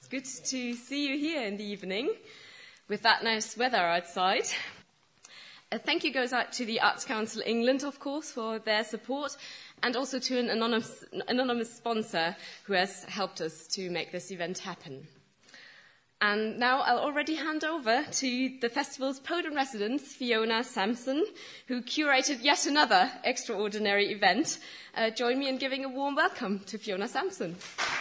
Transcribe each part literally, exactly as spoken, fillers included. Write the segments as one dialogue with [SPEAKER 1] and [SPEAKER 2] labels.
[SPEAKER 1] good to see you here in the evening with that nice weather outside. A thank you goes out to the Arts Council England, of course, for their support, and also to an anonymous, anonymous sponsor who has helped us to make this event happen. And now I'll already hand over to the festival's poet in residence, Fiona Sampson, who curated yet another extraordinary event. Uh, join me in giving a warm welcome to Fiona Sampson.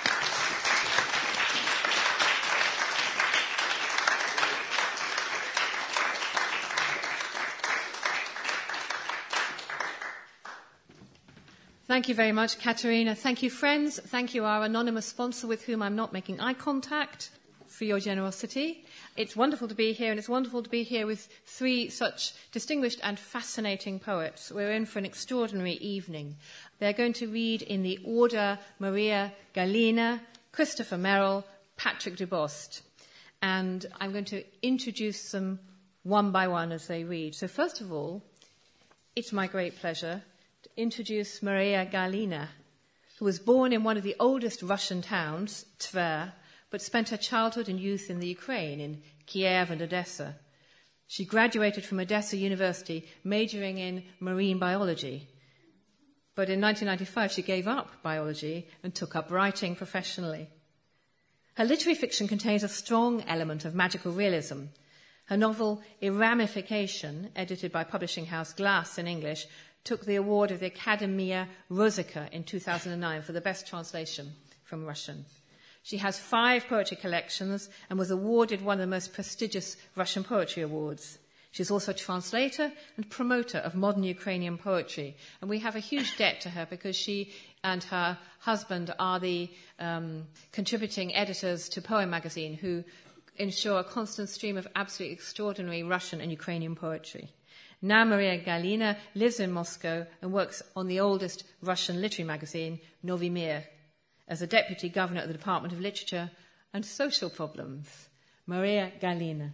[SPEAKER 2] Thank you very much, Katerina. Thank you, friends. Thank you, our anonymous sponsor with whom I'm not making eye contact, for your generosity. It's wonderful to be here, and it's wonderful to be here with three such distinguished and fascinating poets. We're in for an extraordinary evening. They're going to read in the order Maria Gallina, Christopher Merrill, Patrick Debost. And I'm going to introduce them one by one as they read. So first of all, it's my great pleasure to introduce Maria Gallina, who was born in one of the oldest Russian towns, Tver, but spent her childhood and youth in the Ukraine, in Kiev and Odessa. She graduated from Odessa University, majoring in marine biology. But in nineteen ninety-five, she gave up biology and took up writing professionally. Her literary fiction contains a strong element of magical realism. Her novel, Iramification, edited by publishing house Glass in English, took the award of the Academia Rosica in two thousand nine for the best translation from Russian. She has five poetry collections and was awarded one of the most prestigious Russian poetry awards. She's also a translator and promoter of modern Ukrainian poetry. And we have a huge debt to her because she and her husband are the um, contributing editors to Poem magazine, who ensure a constant stream of absolutely extraordinary Russian and Ukrainian poetry. Now Maria Gallina lives in Moscow and works on the oldest Russian literary magazine, Novy Mir, as a deputy governor at the Department of Literature and Social Problems. Maria Gallina.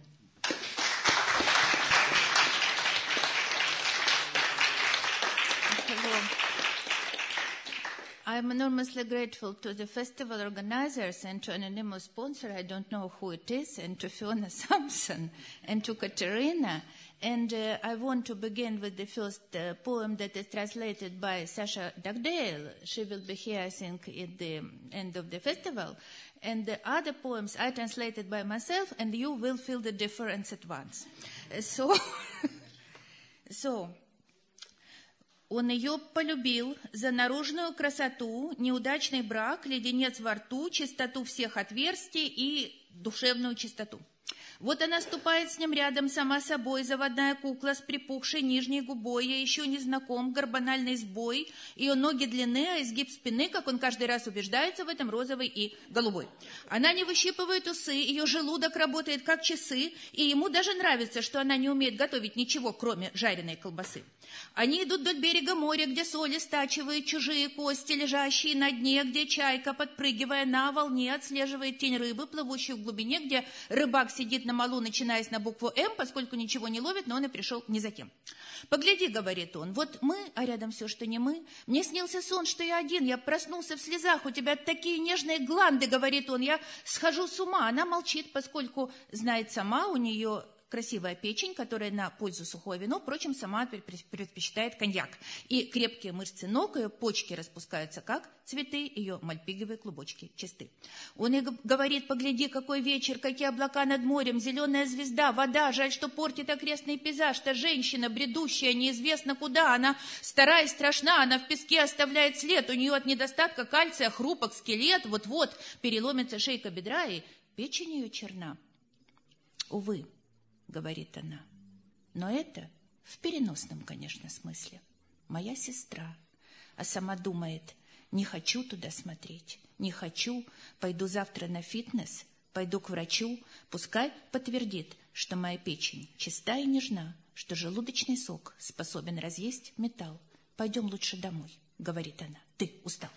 [SPEAKER 3] Hello. I'm enormously grateful to the festival organizers and to an anonymous sponsor, I don't know who it is, and to Fiona Sampson and to Katerina. And uh, I want to begin with the first uh, poem that is translated by Sasha Dugdale. She will be here, I think, at the end of the festival. And the other poems I translated by myself, and you will feel the difference at once. Uh, so, so, он ее полюбил за наружную красоту, неудачный брак, леденец во рту, чистоту всех отверстий и душевную чистоту. Вот она ступает с ним рядом сама собой, заводная кукла с припухшей нижней губой, ей еще не знаком гормональный сбой, ее ноги длинны, а изгиб спины, как он каждый раз убеждается в этом, розовый и голубой. Она не выщипывает усы, ее желудок работает как часы, и ему даже нравится, что она не умеет готовить ничего, кроме жареной колбасы. Они идут вдоль берега моря, где соли стачивают чужие кости, лежащие на дне, где чайка, подпрыгивая на волне, отслеживает тень рыбы, плывущей в глубине, где рыбак сидит на малу, начинаясь на букву «М», поскольку ничего не ловит, но он и пришел не за тем. «Погляди», — говорит он, — «вот мы, а рядом все, что не мы. Мне снился сон, что я один, я проснулся в слезах, у тебя такие нежные гланды», — говорит он, — «я схожу с ума». Она молчит, поскольку знает сама, у нее красивая печень, которая на пользу сухое вино, впрочем, сама предпочитает коньяк. И крепкие мышцы ног, ее почки распускаются, как цветы, ее мальпиговые клубочки чисты. Он ей говорит: «Погляди, какой вечер, какие облака над морем, зеленая звезда, вода, жаль, что портит окрестный пейзаж, та женщина, бредущая, неизвестно куда, она стара и страшна, она в песке оставляет след, у нее от недостатка кальция хрупок скелет, вот-вот переломится шейка бедра, и печень ее черна». Увы, говорит она, но это в переносном, конечно, смысле. Моя сестра, а сама думает: не хочу туда смотреть, не хочу, пойду завтра на фитнес, пойду к врачу, пускай подтвердит, что моя печень чиста и нежна, что желудочный сок способен разъесть металл. Пойдем лучше домой, говорит она, ты устал.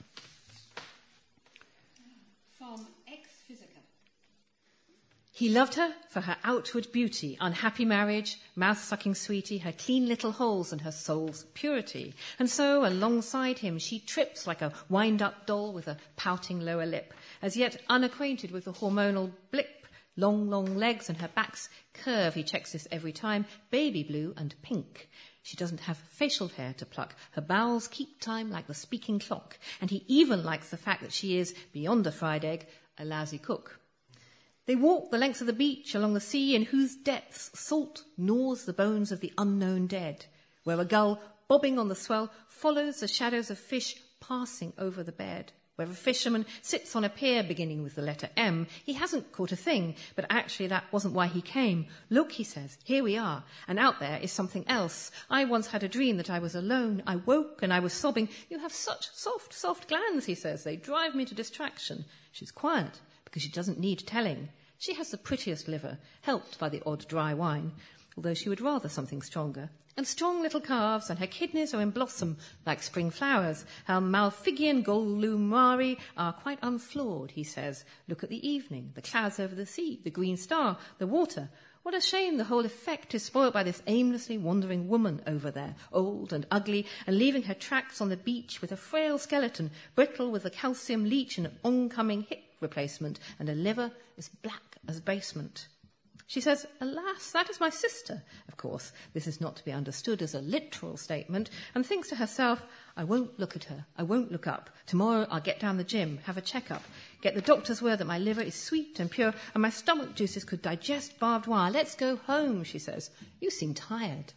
[SPEAKER 2] He loved her for her outward beauty, unhappy marriage, mouth-sucking sweetie, her clean little holes and her soul's purity. And so, alongside him, she trips like a wind-up doll with a pouting lower lip, as yet unacquainted with the hormonal blip. Long, long legs and her back's curve, he checks this every time, baby blue and pink. She doesn't have facial hair to pluck. Her bowels keep time like the speaking clock. And he even likes the fact that she is, beyond a fried egg, a lousy cook. They walk the length of the beach along the sea in whose depths salt gnaws the bones of the unknown dead, where a gull bobbing on the swell follows the shadows of fish passing over the bed, where a fisherman sits on a pier beginning with the letter M. He hasn't caught a thing, but actually that wasn't why he came. Look, he says, here we are, and out there is something else. I once had a dream that I was alone. I woke and I was sobbing. You have such soft, soft glands, he says. They drive me to distraction. She's quiet because she doesn't need telling. She has the prettiest liver, helped by the odd dry wine, although she would rather something stronger. And strong little calves, and her kidneys are in blossom like spring flowers. Her Malpighian Gollumari are quite unflawed, he says. Look at the evening, the clouds over the sea, the green star, the water. What a shame the whole effect is spoilt by this aimlessly wandering woman over there, old and ugly, and leaving her tracks on the beach with a frail skeleton, brittle with a calcium leech and an oncoming hip replacement, and a liver as black as basement. She says, alas, that is my sister. Of course, this is not to be understood as a literal statement, and thinks to herself, I won't look at her, I won't look up. Tomorrow I'll get down the gym, have a checkup, get the doctor's word that my liver is sweet and pure, and my stomach juices could digest barbed wire. Let's go home, she says. You seem tired.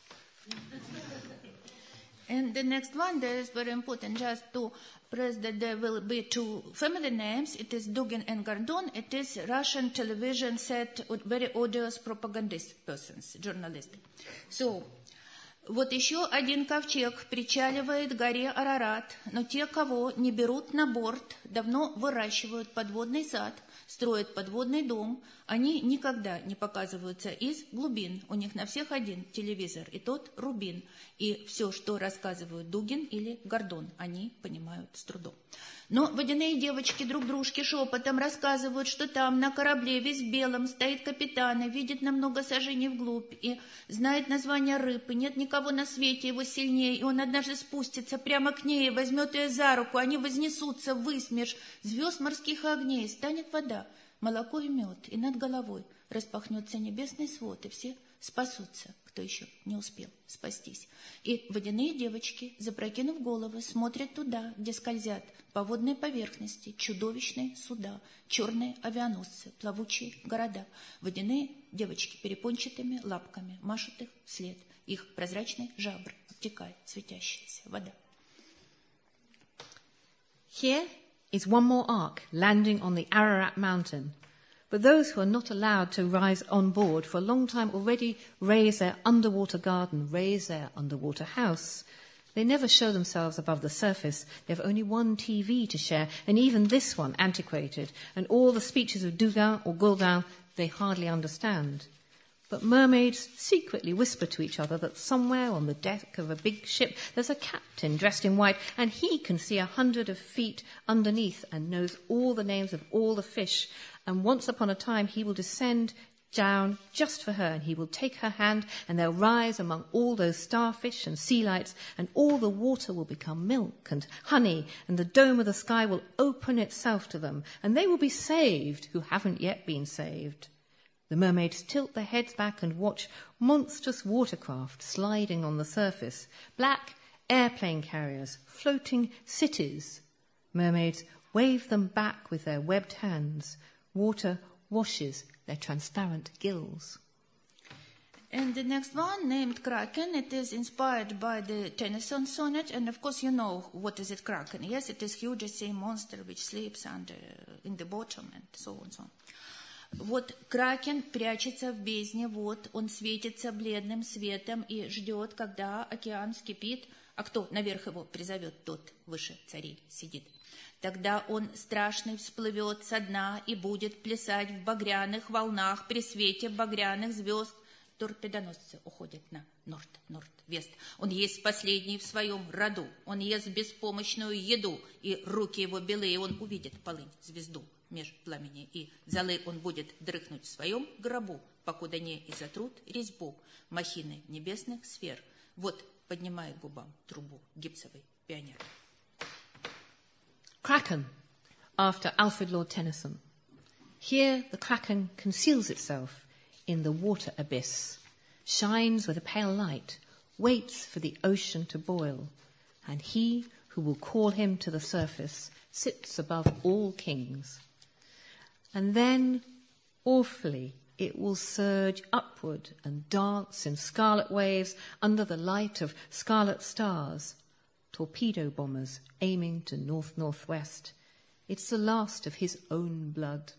[SPEAKER 3] And the next one, there is very important just to press that there will be two family names. It is Dugin and Gordon. It is Russian television set with very odious propagandist persons, journalists. So, вот еще один ковчег причаливает к горе Арарат, но те, кого не берут на борт, давно выращивают подводный сад, строят подводный дом, они никогда не показываются из глубин. У них на всех один телевизор, и тот рубин. И все, что рассказывают Дугин или Гордон, они понимают с трудом. Но водяные девочки друг дружке шепотом рассказывают, что там на корабле весь в белом стоит капитан и видит на много сажений вглубь, и знает название рыб, и нет никого на свете его сильнее, и он однажды спустится прямо к ней, возьмет ее за руку, они вознесутся ввысь меж звезд морских огней, станет вода, молоко и мед, и над головой распахнется небесный свод, и все спасутся, кто еще не успел спастись. И водяные девочки, запрокинув головы, смотрят туда, где скользят по водной поверхности чудовищные суда, черные авианосцы, плавучие города. Водяные девочки перепончатыми лапками машут их вслед. Их прозрачные жабры обтекает светящаяся вода.
[SPEAKER 2] Here is one more ark landing on the Ararat mountain. But those who are not allowed to rise on board for a long time already raise their underwater garden, raise their underwater house. They never show themselves above the surface. They have only one T V to share, and even this one antiquated, and all the speeches of Dugan or Goldin they hardly understand. But mermaids secretly whisper to each other that somewhere on the deck of a big ship there's a captain dressed in white, and he can see a hundred of feet underneath and knows all the names of all the fish. And once upon a time he will descend down just for her, and he will take her hand, and they'll rise among all those starfish and sea lights, and all the water will become milk and honey, and the dome of the sky will open itself to them, and they will be saved who haven't yet been saved. The mermaids tilt their heads back and watch monstrous watercraft sliding on the surface, black airplane carriers, floating cities. Mermaids wave them back with their webbed hands. Water washes their transparent gills.
[SPEAKER 3] And the next one, named Kraken, it is inspired by the Tennyson sonnet, and of course you know what is it, Kraken. Yes, it is huge sea monster which sleeps under in the bottom and so on and so on. Вот Кракен прячется в бездне вод, он светится бледным светом и ждет, когда океан вскипит, а кто наверх его призовет, тот выше царей сидит. Тогда он страшный всплывет со дна и будет плясать в багряных волнах при свете багряных звезд. Торпедоносцы уходят на норд, норд, вест. Он есть последний в своем роду, он ест беспомощную еду, и руки его белые, он увидит полынь, звезду. меж пламени, и залы он будет дрыхнуть в своем гробу, покуда не изотрут резьбу махины небесных сфер. Вот поднимает губам трубу гипсовый пионер.
[SPEAKER 2] Kraken, after Alfred Lord Tennyson. Here the kraken conceals itself in the water abyss, shines with a pale light, waits for the ocean to boil, and he who will call him to the surface sits above all kings. And then, awfully, it will surge upward and dance in scarlet waves under the light of scarlet stars, torpedo bombers aiming to north-northwest. It's the last of his own blood.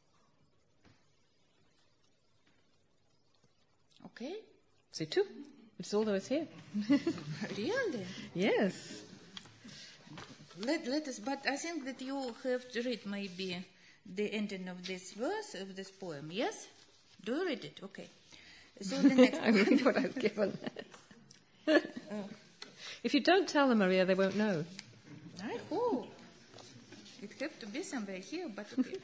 [SPEAKER 3] Okay.
[SPEAKER 2] C'est tout. It's all there is here.
[SPEAKER 3] Really?
[SPEAKER 2] Yes.
[SPEAKER 3] Let, let us, but I think that you have to read maybe the ending of this verse, of this poem, yes? Do you read it? Okay. So the next
[SPEAKER 2] I read what I've given. uh, if you don't tell them, Maria, they won't know.
[SPEAKER 3] I hope. It have to be somewhere here, but okay.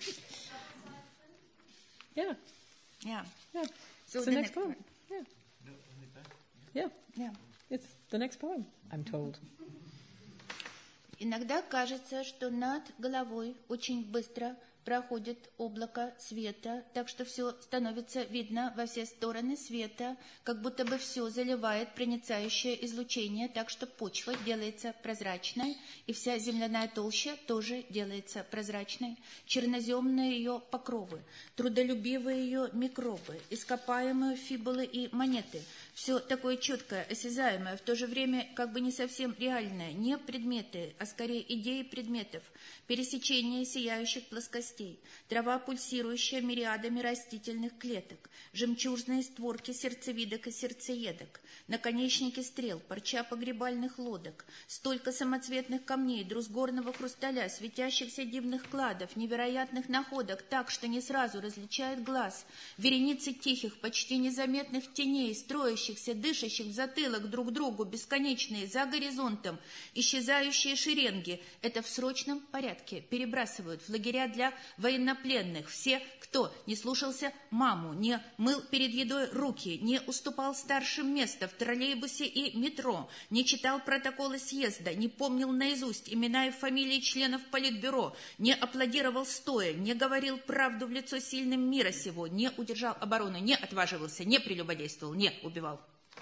[SPEAKER 2] Yeah.
[SPEAKER 3] Yeah.
[SPEAKER 2] Yeah.
[SPEAKER 3] So
[SPEAKER 2] it's
[SPEAKER 3] the,
[SPEAKER 2] the
[SPEAKER 3] next
[SPEAKER 2] next poem.
[SPEAKER 3] one.
[SPEAKER 2] Yeah. Yeah.
[SPEAKER 3] Yeah.
[SPEAKER 2] It's the next poem, I'm told.
[SPEAKER 3] Иногда кажется, что над головой очень быстро проходит облако света, так что все становится видно во все стороны света, как будто бы все заливает проницающее излучение, так что почва делается прозрачной, и вся земляная толща тоже делается прозрачной, черноземные ее покровы, трудолюбивые ее микробы, ископаемые фибулы и монеты, все такое четкое, осязаемое, в то же время как бы не совсем реальное, не предметы, а скорее идеи предметов, пересечение сияющих плоскостей, трава, пульсирующая мириадами растительных клеток, жемчужные створки сердцевидок и сердцеедок, наконечники стрел, парча погребальных лодок, столько самоцветных камней, друз горного хрусталя, светящихся дивных кладов, невероятных находок, так, что не сразу различает глаз, вереницы тихих, почти незаметных теней, строящихся, дышащих в затылок друг другу, бесконечные, за горизонтом, исчезающие шеренги, это в срочном порядке перебрасывают в лагеря для военнопленных все, кто не слушался маму, не мыл перед едой руки, не уступал старшим место в троллейбусе и метро, не читал протоколы съезда, не помнил наизусть имена и фамилии членов политбюро, не аплодировал стоя, не говорил правду в лицо сильным мира сего, не удержал оборону, не отваживался, не прелюбодействовал, не убивал.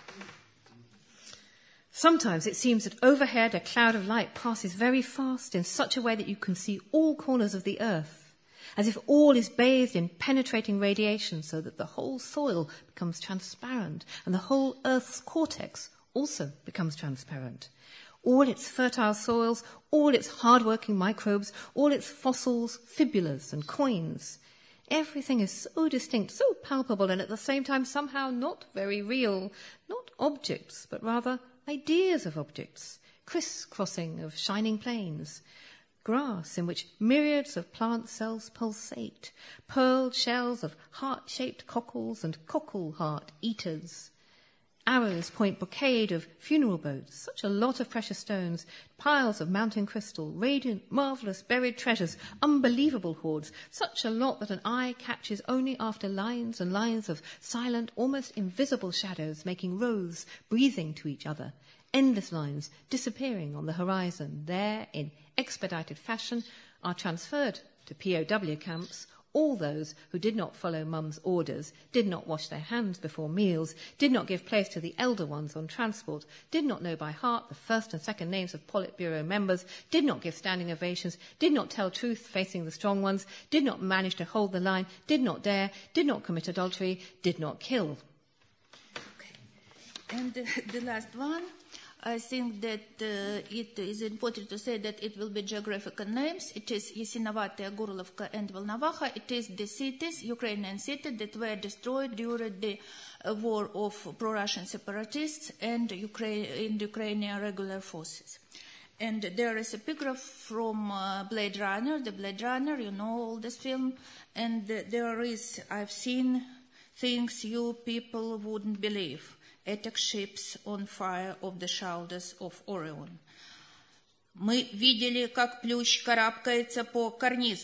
[SPEAKER 2] Sometimes it seems that overhead a cloud of light passes very fast in such a way that you can see all corners of the earth, as if all is bathed in penetrating radiation so that the whole soil becomes transparent and the whole earth's cortex also becomes transparent. All its fertile soils, all its hard-working microbes, all its fossils, fibulas and coins. Everything is so distinct, so palpable, and at the same time somehow not very real, not objects, but rather ideas of objects, criss-crossing of shining plains, grass in which myriads of plant cells pulsate, pearled shells of heart-shaped cockles and cockle heart eaters. Arrows point brocade of funeral boats, such a lot of precious stones, piles of mountain crystal, radiant, marvellous buried treasures, unbelievable hoards, such a lot that an eye catches only after lines and lines of silent, almost invisible shadows making rows, breathing to each other, endless lines disappearing on the horizon, there, in expedited fashion, are transferred to P O W camps all those who did not follow Mum's orders, did not wash their hands before meals, did not give place to the elder ones on transport, did not know by heart the first and second names of Politburo members, did not give standing ovations, did not tell truth facing the strong ones, did not manage to hold the line, did not dare, did not commit adultery, did not kill.
[SPEAKER 3] Okay. And uh, the last one, I think that uh, it is important to say that it will be geographical names. It is Yasinovatia, Gurlovka, and Volnovakha. It is the cities, Ukrainian cities, that were destroyed during the uh, war of pro-Russian separatists and Ukraine, in the Ukrainian regular forces. And there is a epigraph from uh, Blade Runner, the Blade Runner, you know all this film. And uh, there is, I've seen things you people wouldn't believe. Attack ships on fire of the shoulders of Orion. Мы видели, как плющ карабкается по карнизу,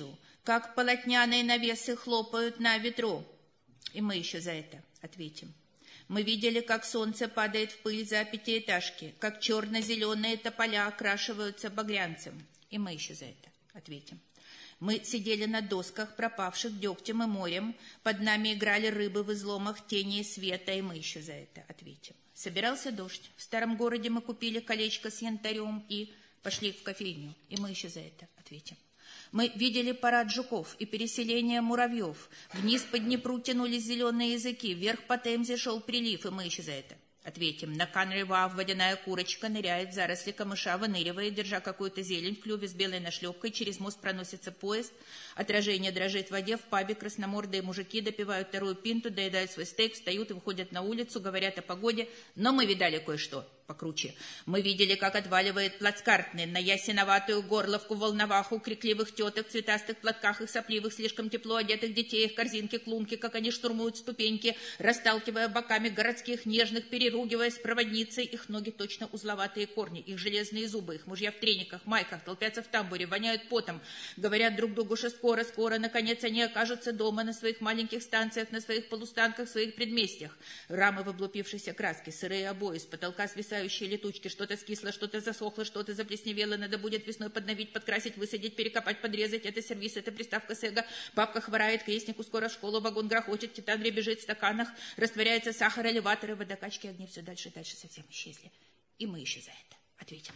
[SPEAKER 3] как полотняные навесы хлопают на ветру, и мы еще за это ответим. Мы видели, как солнце падает в пыль за пятиэтажки, как черно-зеленые тополя окрашиваются багрянцем, и мы еще за это ответим. Мы сидели на досках, пропавших дегтем и морем, под нами играли рыбы в изломах тени и света, и мы еще за это ответим. Собирался дождь, в старом городе мы купили колечко с янтарем и пошли в кофейню, и мы еще за это ответим. Мы видели парад жуков и переселение муравьев. Вниз по Днепру тянулись зеленые языки, вверх по Темзе шел прилив, и мы еще за это ответим. На Канревав водяная курочка ныряет в заросли камыша, выныривает, держа какую-то зелень в клюве с белой нашлепкой. Через мост проносится поезд. Отражение дрожит в воде. В пабе красномордые мужики допивают вторую пинту, доедают свой стейк, встают и выходят на улицу, говорят о погоде. Но мы видали кое-что покруче. Мы видели, как отваливает плацкартный на ясеноватую горловку волноваху крикливых теток в цветастых платках, их сопливых, слишком тепло одетых детей, их корзинки, клумки, как они штурмуют ступеньки, расталкивая боками городских нежных, переругиваясь с проводницей, их ноги точно узловатые корни, их железные зубы, их мужья в трениках, майках, толпятся в тамбуре, воняют потом, говорят друг другу, что скоро, скоро, наконец они окажутся дома на своих маленьких станциях, на своих полустанках, в своих предместьях. Рамы в облупившейся краске, сырые обои, с потолка свисающие летучки, что-то скисло, что-то засохло, что-то заплесневело, надо будет весной подновить, подкрасить, высадить, перекопать, подрезать, это сервис, это приставка сэга, бабка хворает, крестнику скоро в школу, вагон грохочет, титан бежит в стаканах, растворяется сахар, элеваторы, водокачки, огни все дальше и дальше совсем исчезли. И мы еще за это ответим.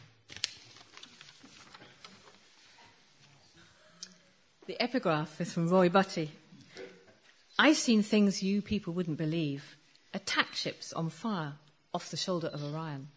[SPEAKER 2] The epigraph is from Roy Butty. I've seen things you people wouldn't believe. Attack ships on fire off the shoulder of Orion.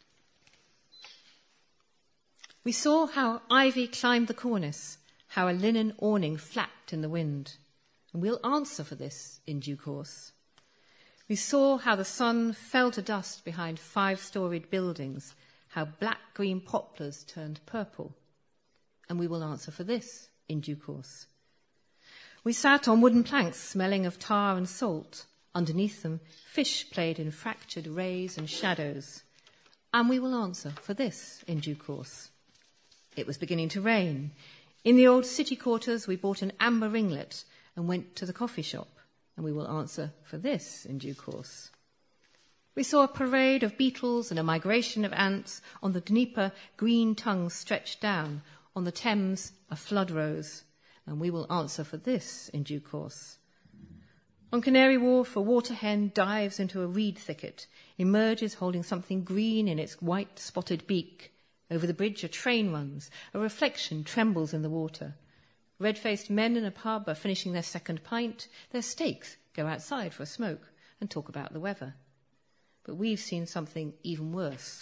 [SPEAKER 2] We saw how ivy climbed the cornice, how a linen awning flapped in the wind, and we'll answer for this in due course. We saw how the sun fell to dust behind five-storied buildings, how black-green poplars turned purple, and we will answer for this in due course. We sat on wooden planks smelling of tar and salt. Underneath them, fish played in fractured rays and shadows, and we will answer for this in due course. It was beginning to rain. In the old city quarters, we bought an amber ringlet and went to the coffee shop, and we will answer for this in due course. We saw a parade of beetles and a migration of ants. On the Dnieper, green tongues stretched down. On the Thames, a flood rose, and we will answer for this in due course. On Canary Wharf, a water hen dives into a reed thicket, emerges holding something green in its white spotted beak. Over the bridge, a train runs. A reflection trembles in the water. Red-faced men in a pub are finishing their second pint. Their steaks go outside for a smoke and talk about the weather. But we've seen something even worse.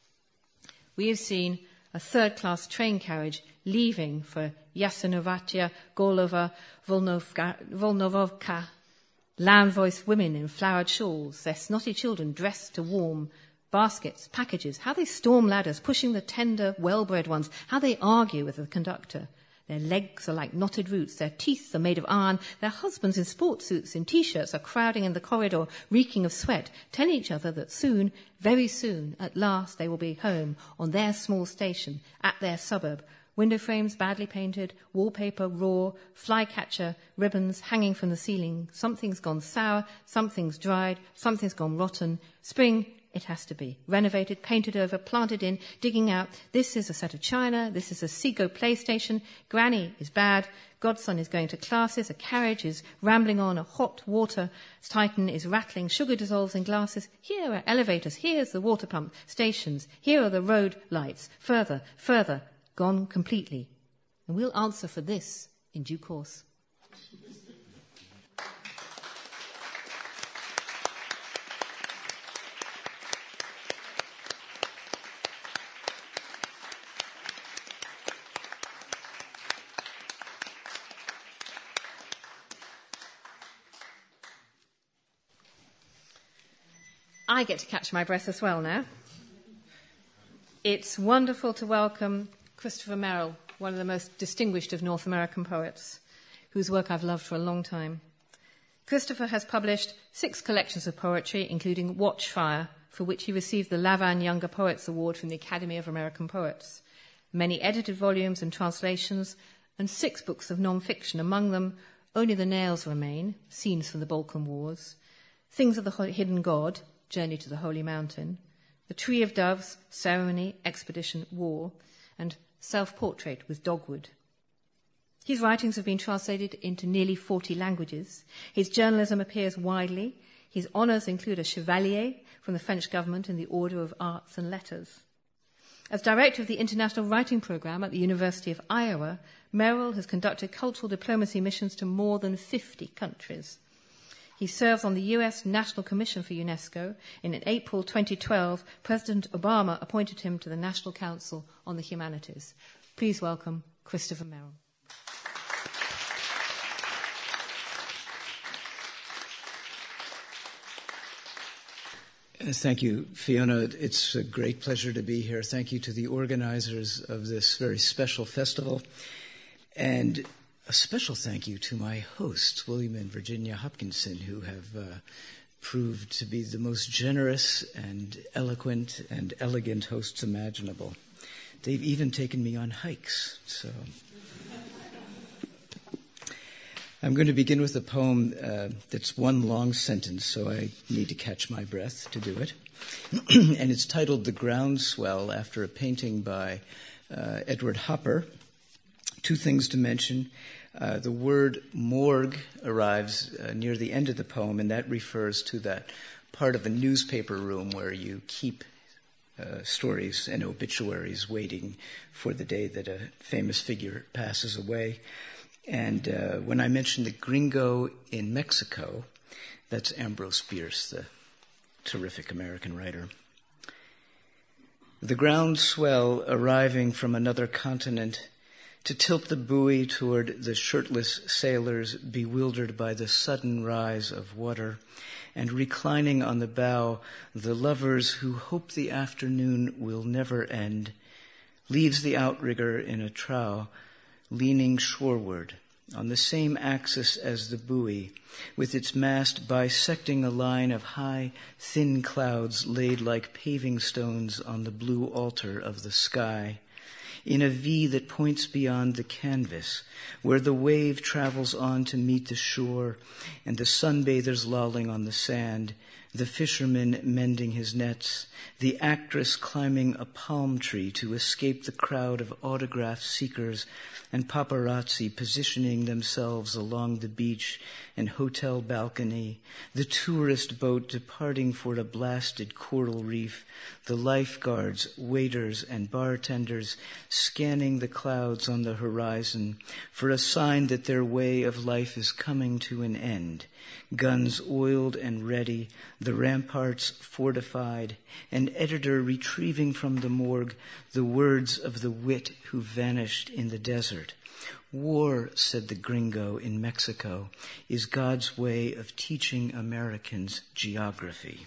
[SPEAKER 2] We have seen a third-class train carriage leaving for Yasinovatia, Gorlova, Volnovka, Volnovka, land-voiced women in flowered shawls, their snotty children dressed to warm, baskets, packages, how they storm ladders, pushing the tender, well-bred ones, how they argue with the conductor. Their legs are like knotted roots, their teeth are made of iron, their husbands in sports suits, in T-shirts, are crowding in the corridor, reeking of sweat, telling each other that soon, very soon, at last they will be home on their small station, at their suburb. Window frames badly painted, wallpaper raw, flycatcher, ribbons hanging from the ceiling. Something's gone sour, something's dried, something's gone rotten. Spring, it has to be. Renovated, painted over, planted in, digging out. This is a set of china. This is a Seago PlayStation. Granny is bad. Godson is going to classes. A carriage is rambling on. A hot water titan is rattling. Sugar dissolves in glasses. Here are elevators. Here's the water pump. Stations. Here are the road lights. Further, further. Gone completely. And we'll answer for this in due course. I get to catch my breath as well now. It's wonderful to welcome Christopher Merrill, one of the most distinguished of North American poets, whose work I've loved for a long time. Christopher has published six collections of poetry, including Watchfire, for which he received the Lavan Younger Poets Award from the Academy of American Poets, many edited volumes and translations, and six books of non-fiction, among them Only the Nails Remain, Scenes from the Balkan Wars, Things of the Hidden God, Journey to the Holy Mountain, The Tree of Doves, Ceremony, Expedition, War, and Self-Portrait with Dogwood. His writings have been translated into nearly forty languages. His journalism appears widely. His honours include a Chevalier from the French government in the Order of Arts and Letters. As director of the International Writing Programme at the University of Iowa, Merrill has conducted cultural diplomacy missions to more than fifty countries. He serves on the U S National Commission for UNESCO, and in April twenty twelve, President Obama appointed him to the National Council on the Humanities. Please welcome Christopher Merrill.
[SPEAKER 4] Thank you, Fiona. It's a great pleasure to be here. Thank you to the organizers of this very special festival. And a special thank you to my hosts, William and Virginia Hopkinson, who have uh, proved to be the most generous and eloquent and elegant hosts imaginable. They've even taken me on hikes, so... I'm going to begin with a poem uh, that's one long sentence, so I need to catch my breath to do it. And it's titled The Groundswell, after a painting by uh, Edward Hopper. Two things to mention. Uh, the word morgue arrives uh, near the end of the poem, and that refers to that part of a newspaper room where you keep uh, stories and obituaries waiting for the day that a famous figure passes away. And uh, when I mentioned the gringo in Mexico, that's Ambrose Bierce, the terrific American writer. The groundswell arriving from another continent to tilt the buoy toward the shirtless sailors bewildered by the sudden rise of water, and reclining on the bow, the lovers who hope the afternoon will never end, leaves the outrigger in a trough, leaning shoreward on the same axis as the buoy, with its mast bisecting a line of high, thin clouds laid like paving stones on the blue altar of the sky, in a V that points beyond the canvas, where the wave travels on to meet the shore, and the sunbathers lolling on the sand, the fisherman mending his nets, the actress climbing a palm tree to escape the crowd of autograph seekers, and paparazzi positioning themselves along the beach and hotel balcony, the tourist boat departing for a blasted coral reef, the lifeguards, waiters, and bartenders scanning the clouds on the horizon for a sign that their way of life is coming to an end, guns oiled and ready, the ramparts fortified, an editor retrieving from the morgue the words of the wit who vanished in the desert. War, said the gringo in Mexico, is God's way of teaching Americans geography.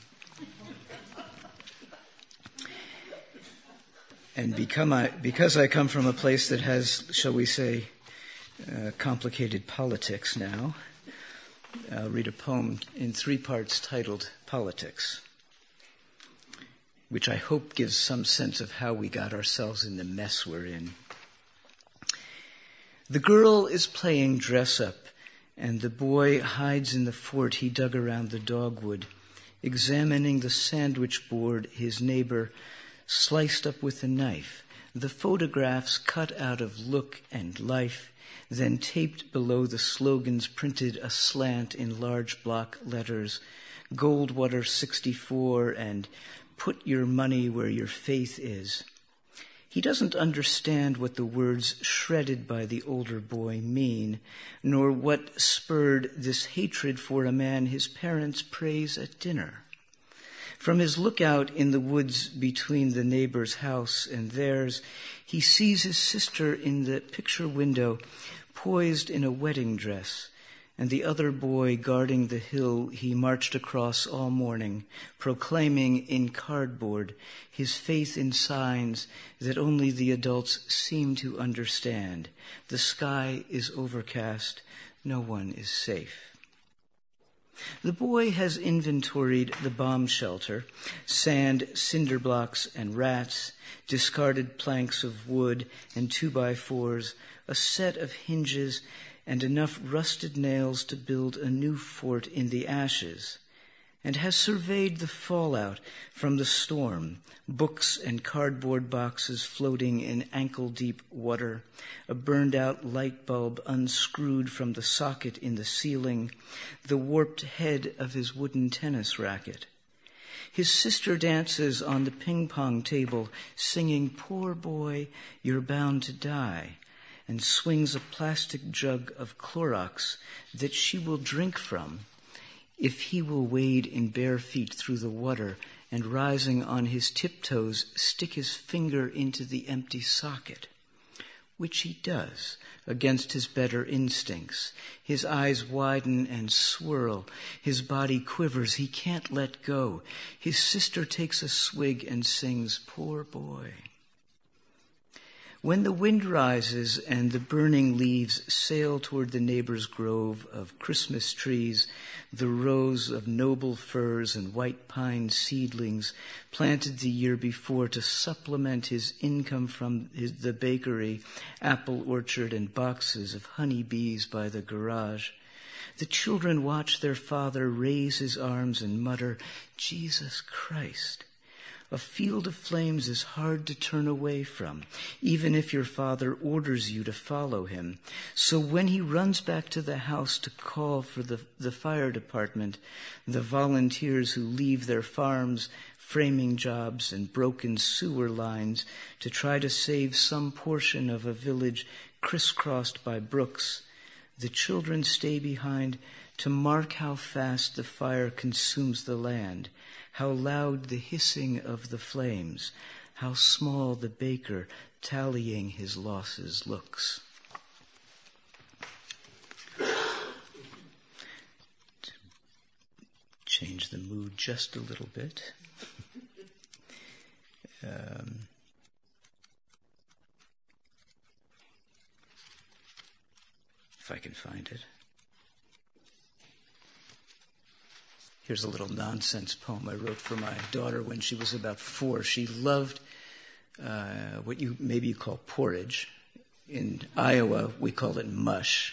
[SPEAKER 4] And because I come from a place that has, shall we say, uh, complicated politics now, I'll read a poem in three parts titled Politics, which I hope gives some sense of how we got ourselves in the mess we're in. The girl is playing dress-up, and the boy hides in the fort he dug around the dogwood, examining the sandwich board his neighbor sliced up with a knife, the photographs cut out of Look and Life, then taped below the slogans printed aslant in large block letters, Goldwater sixty-four and Put Your Money Where Your Faith Is. He doesn't understand what the words shredded by the older boy mean, nor what spurred this hatred for a man his parents praise at dinner. From his lookout in the woods between the neighbor's house and theirs, he sees his sister in the picture window, poised in a wedding dress, and the other boy guarding the hill he marched across all morning, proclaiming in cardboard his faith in signs that only the adults seem to understand. The sky is overcast. No one is safe. The boy has inventoried the bomb shelter, sand, cinder blocks, and rats, discarded planks of wood and two-by-fours, a set of hinges, and enough rusted nails to build a new fort in the ashes, and has surveyed the fallout from the storm, books and cardboard boxes floating in ankle-deep water, a burned-out light bulb unscrewed from the socket in the ceiling, the warped head of his wooden tennis racket. His sister dances on the ping-pong table, singing, "Poor boy, you're bound to die," and swings a plastic jug of Clorox that she will drink from if he will wade in bare feet through the water and, rising on his tiptoes, stick his finger into the empty socket, which he does against his better instincts. His eyes widen and swirl. His body quivers. He can't let go. His sister takes a swig and sings, "Poor boy." When the wind rises and the burning leaves sail toward the neighbor's grove of Christmas trees, the rows of noble firs and white pine seedlings planted the year before to supplement his income from his, the bakery, apple orchard, and boxes of honey bees by the garage, the children watch their father raise his arms and mutter, "Jesus Christ." A field of flames is hard to turn away from, even if your father orders you to follow him. So when he runs back to the house to call for the, the fire department, the volunteers who leave their farms, framing jobs, and broken sewer lines to try to save some portion of a village crisscrossed by brooks, the children stay behind to mark how fast the fire consumes the land, how loud the hissing of the flames, how small the baker tallying his losses looks. To change the mood just a little bit. um, if I can find it. Here's a little nonsense poem I wrote for my daughter when she was about four. She loved uh, what you maybe you call porridge. In Iowa, we call it mush.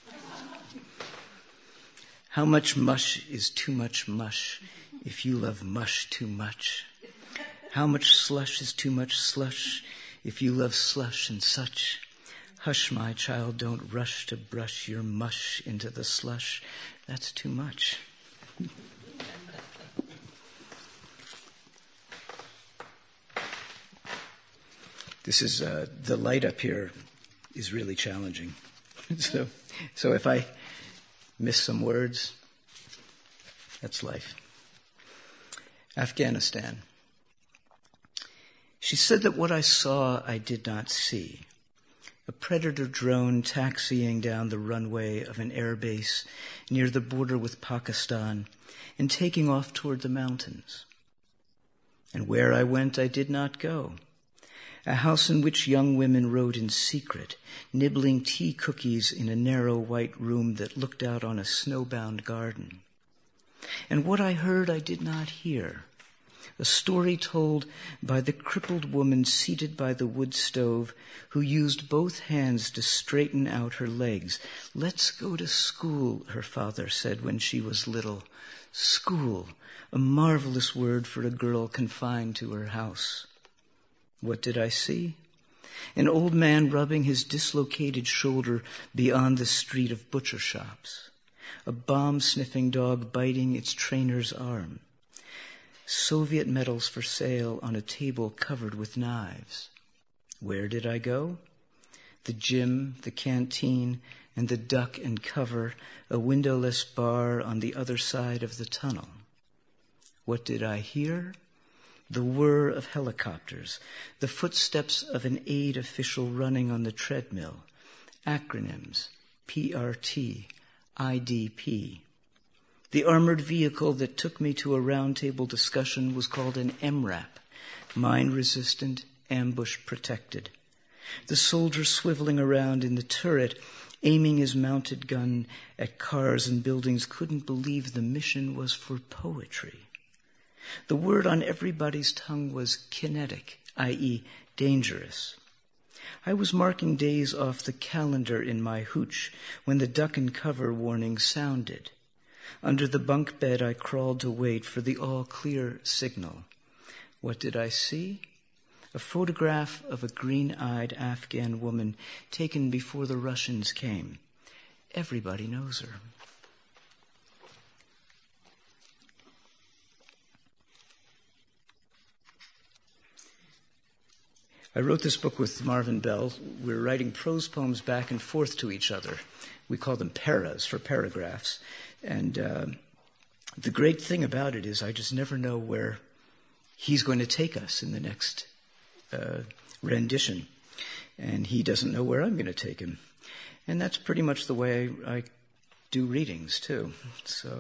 [SPEAKER 4] How much mush is too much mush if you love mush too much? How much slush is too much slush if you love slush and such? Hush, my child, don't rush to brush your mush into the slush. That's too much. This is, uh, the light up here is really challenging. so, so if I miss some words, that's life. Afghanistan. She said that what I saw I did not see. A predator drone taxiing down the runway of an air base near the border with Pakistan and taking off toward the mountains. And where I went, I did not go. A house in which young women wrote in secret, nibbling tea cookies in a narrow white room that looked out on a snowbound garden. And what I heard, I did not hear. A story told by the crippled woman seated by the wood stove who used both hands to straighten out her legs. "Let's go to school," her father said when she was little. School, a marvelous word for a girl confined to her house. What did I see? An old man rubbing his dislocated shoulder beyond the street of butcher shops. A bomb-sniffing dog biting its trainer's arm. Soviet medals for sale on a table covered with knives. Where did I go? The gym, the canteen, and the duck and cover, a windowless bar on the other side of the tunnel. What did I hear? The whir of helicopters, the footsteps of an aid official running on the treadmill, acronyms, P R T, I D P. The armored vehicle that took me to a roundtable discussion was called an M RAP, mine-resistant, ambush-protected. The soldier swiveling around in the turret aiming his mounted gun at cars and buildings, couldn't believe the mission was for poetry. The word on everybody's tongue was kinetic, that is dangerous. I was marking days off the calendar in my hooch when the duck and cover warning sounded. Under the bunk bed, I crawled to wait for the all-clear signal. What did I see? A photograph of a green-eyed Afghan woman taken before the Russians came. Everybody knows her. I wrote this book with Marvin Bell. We were writing prose poems back and forth to each other. We call them paras, for paragraphs. And uh, the great thing about it is I just never know where he's going to take us in the next uh, rendition. And he doesn't know where I'm going to take him. And that's pretty much the way I, I do readings, too. So,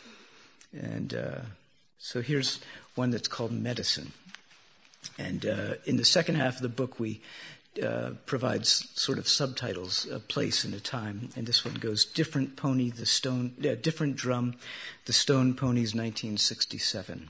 [SPEAKER 4] and uh, so here's one that's called Medicine. And uh, in the second half of the book, we uh, provide sort of subtitles, a place and a time. And this one goes, Different Pony, the Stone, uh, Different Drum, the Stone Ponies, nineteen sixty-seven.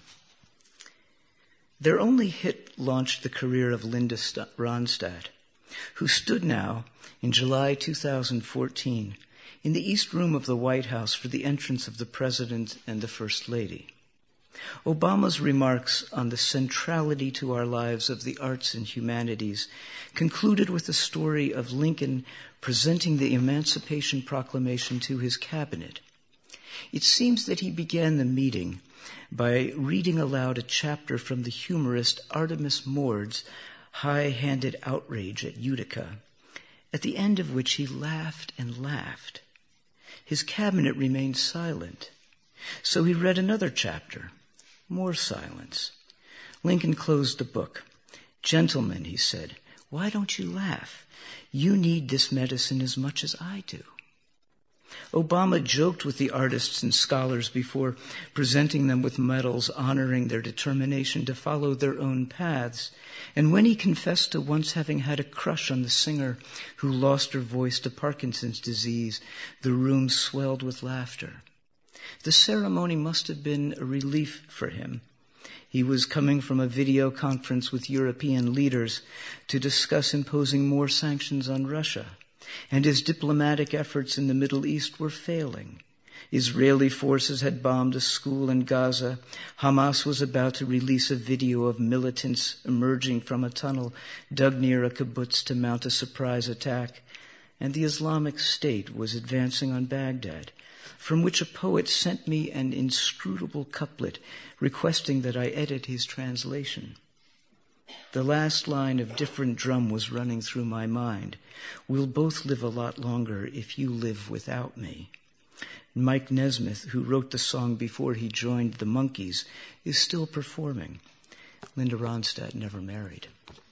[SPEAKER 4] Their only hit launched the career of Linda Ronstadt, who stood now, in July two thousand fourteen, in the East Room of the White House for the entrance of the President and the First Lady. Obama's remarks on the centrality to our lives of the arts and humanities concluded with the story of Lincoln presenting the Emancipation Proclamation to his cabinet. It seems that he began the meeting by reading aloud a chapter from the humorist Artemus Ward's high-handed outrage at Utica, at the end of which he laughed and laughed. His cabinet remained silent, so he read another chapter. More silence. Lincoln closed the book. Gentlemen, he said, why don't you laugh? You need this medicine as much as I do. Obama joked with the artists and scholars before presenting them with medals honoring their determination to follow their own paths. And when he confessed to once having had a crush on the singer who lost her voice to Parkinson's disease, the room swelled with laughter. The ceremony must have been a relief for him. He was coming from a video conference with European leaders to discuss imposing more sanctions on Russia, and his diplomatic efforts in the Middle East were failing. Israeli forces had bombed a school in Gaza. Hamas was about to release a video of militants emerging from a tunnel dug near a kibbutz to mount a surprise attack, and the Islamic State was advancing on Baghdad, from which a poet sent me an inscrutable couplet requesting that I edit his translation. The last line of Different Drum was running through my mind. We'll both live a lot longer if you live without me. Mike Nesmith, who wrote the song before he joined the Monkees, is still performing. Linda Ronstadt never married.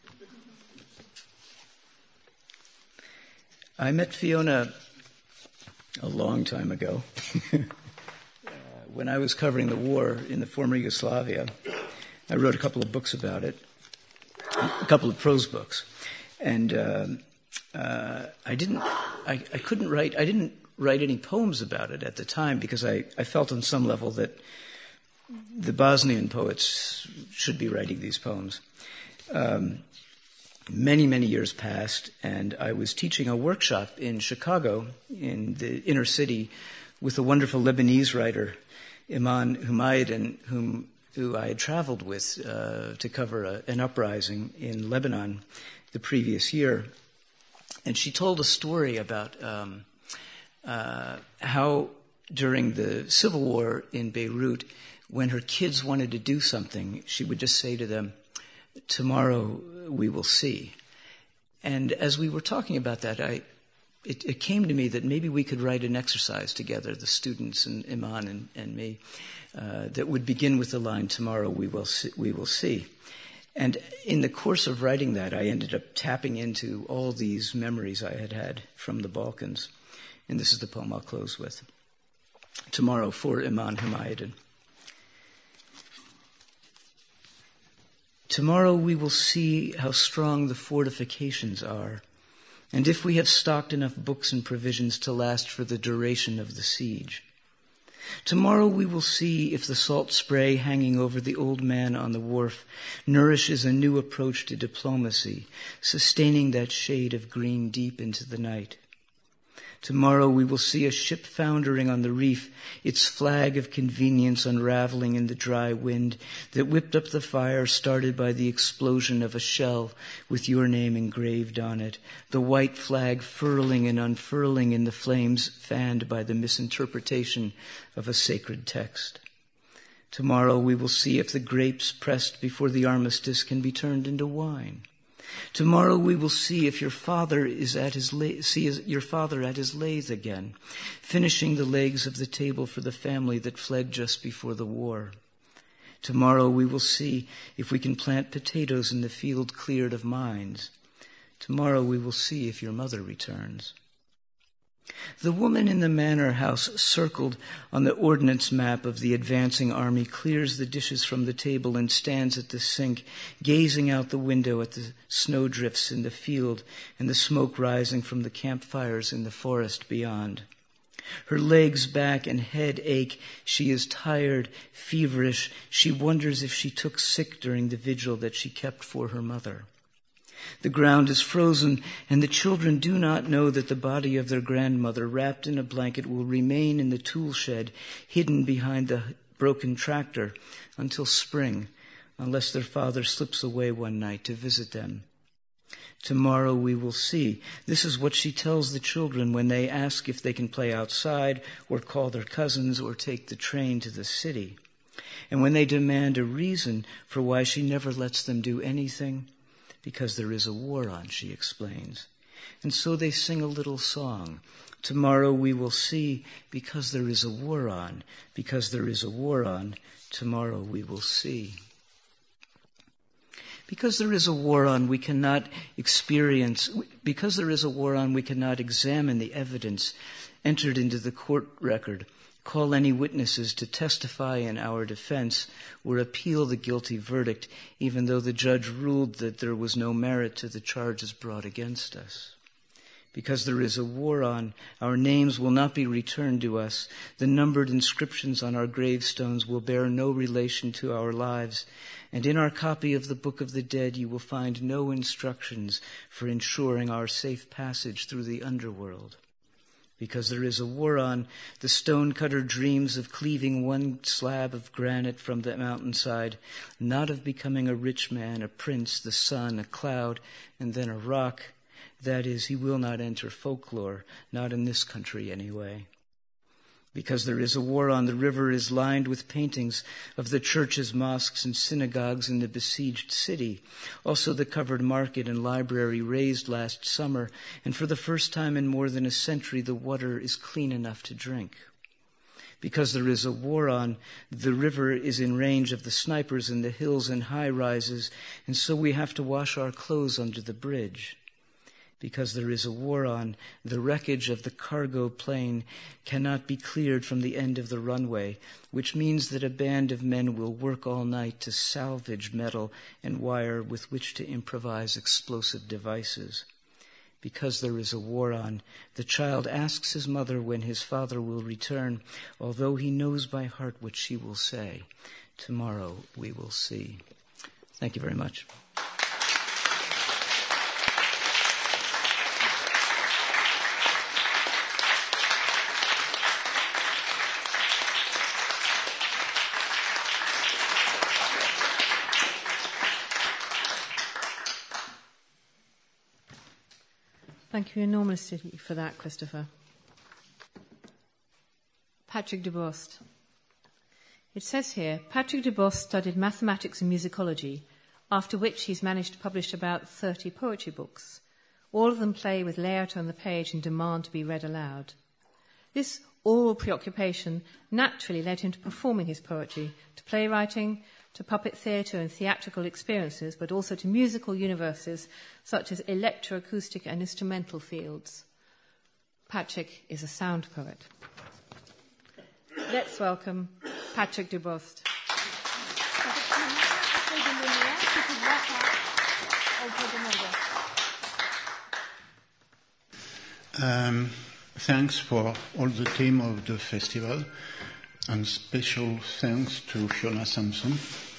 [SPEAKER 4] I met Fiona a long time ago, uh, when I was covering the war in the former Yugoslavia. I wrote a couple of books about it, a couple of prose books, and uh, uh, I didn't, I, I couldn't write, I didn't write any poems about it at the time because I, I felt on some level that the Bosnian poets should be writing these poems. Um, Many, many years passed, and I was teaching a workshop in Chicago, in the inner city, with a wonderful Lebanese writer, Iman Humaydan, whom who I had traveled with uh, to cover a, an uprising in Lebanon the previous year. And she told a story about um, uh, how during the civil war in Beirut, when her kids wanted to do something, she would just say to them, tomorrow we will see. And as we were talking about that, I, it, it came to me that maybe we could write an exercise together, the students and Iman and, and me, uh, that would begin with the line, tomorrow we will see, we will see. And in the course of writing that, I ended up tapping into all these memories I had had from the Balkans. And this is the poem I'll close with. Tomorrow for Iman Humaydan. Tomorrow we will see how strong the fortifications are, and if we have stocked enough books and provisions to last for the duration of the siege. Tomorrow we will see if the salt spray hanging over the old man on the wharf nourishes a new approach to diplomacy, sustaining that shade of green deep into the night. Tomorrow we will see a ship foundering on the reef, its flag of convenience unraveling in the dry wind that whipped up the fire started by the explosion of a shell with your name engraved on it, the white flag furling and unfurling in the flames fanned by the misinterpretation of a sacred text. Tomorrow we will see if the grapes pressed before the armistice can be turned into wine. Tomorrow we will see if your father is at his la- see your father at his lathe again, finishing the legs of the table for the family that fled just before the war. Tomorrow we will see if we can plant potatoes in the field cleared of mines. Tomorrow we will see if your mother returns. The woman in the manor house circled on the ordnance map of the advancing army clears the dishes from the table and stands at the sink, gazing out the window at the snowdrifts in the field and the smoke rising from the campfires in the forest beyond. Her legs, back, and head ache. She is tired, feverish. She wonders if she took sick during the vigil that she kept for her mother. The ground is frozen, and the children do not know that the body of their grandmother, wrapped in a blanket, will remain in the tool shed, hidden behind the broken tractor, until spring, unless their father slips away one night to visit them. Tomorrow we will see. This is what she tells the children when they ask if they can play outside, or call their cousins, or take the train to the city. And when they demand a reason for why she never lets them do anything, because there is a war on, she explains. And so they sing a little song. Tomorrow we will see, because there is a war on, because there is a war on, tomorrow we will see. Because there is a war on, we cannot experience, because there is a war on, we cannot examine the evidence entered into the court record, call any witnesses to testify in our defense, or appeal the guilty verdict, even though the judge ruled that there was no merit to the charges brought against us. Because there is a war on, our names will not be returned to us. The numbered inscriptions on our gravestones will bear no relation to our lives. And in our copy of the Book of the Dead, you will find no instructions for ensuring our safe passage through the underworld. Because there is a war on, the stonecutter dreams of cleaving one slab of granite from the mountainside, not of becoming a rich man, a prince, the sun, a cloud, and then a rock. That is, he will not enter folklore, not in this country anyway. Because there is a war on, the river is lined with paintings of the churches, mosques, and synagogues in the besieged city. Also the covered market and library raised last summer, and for the first time in more than a century, the water is clean enough to drink. Because there is a war on, the river is in range of the snipers in the hills and high rises, and so we have to wash our clothes under the bridge. Because there is a war on, the wreckage of the cargo plane cannot be cleared from the end of the runway, which means that a band of men will work all night to salvage metal and wire with which to improvise explosive devices. Because there is a war on, the child asks his mother when his father will return, although he knows by heart what she will say. Tomorrow we will see. Thank you very much.
[SPEAKER 2] Thank you enormously for that, Christopher. Patrick Debost. It says here, Patrick Debost studied mathematics and musicology, after which he's managed to publish about thirty poetry books. All of them play with layout on the page and demand to be read aloud. This oral preoccupation naturally led him to performing his poetry, to playwriting, to puppet theatre and theatrical experiences, but also to musical universes such as electroacoustic and instrumental fields. Patrick is a sound poet. Let's welcome Patrick Debost.
[SPEAKER 5] Um, thanks for all the team of the festival, and special thanks to Fiona Sampson.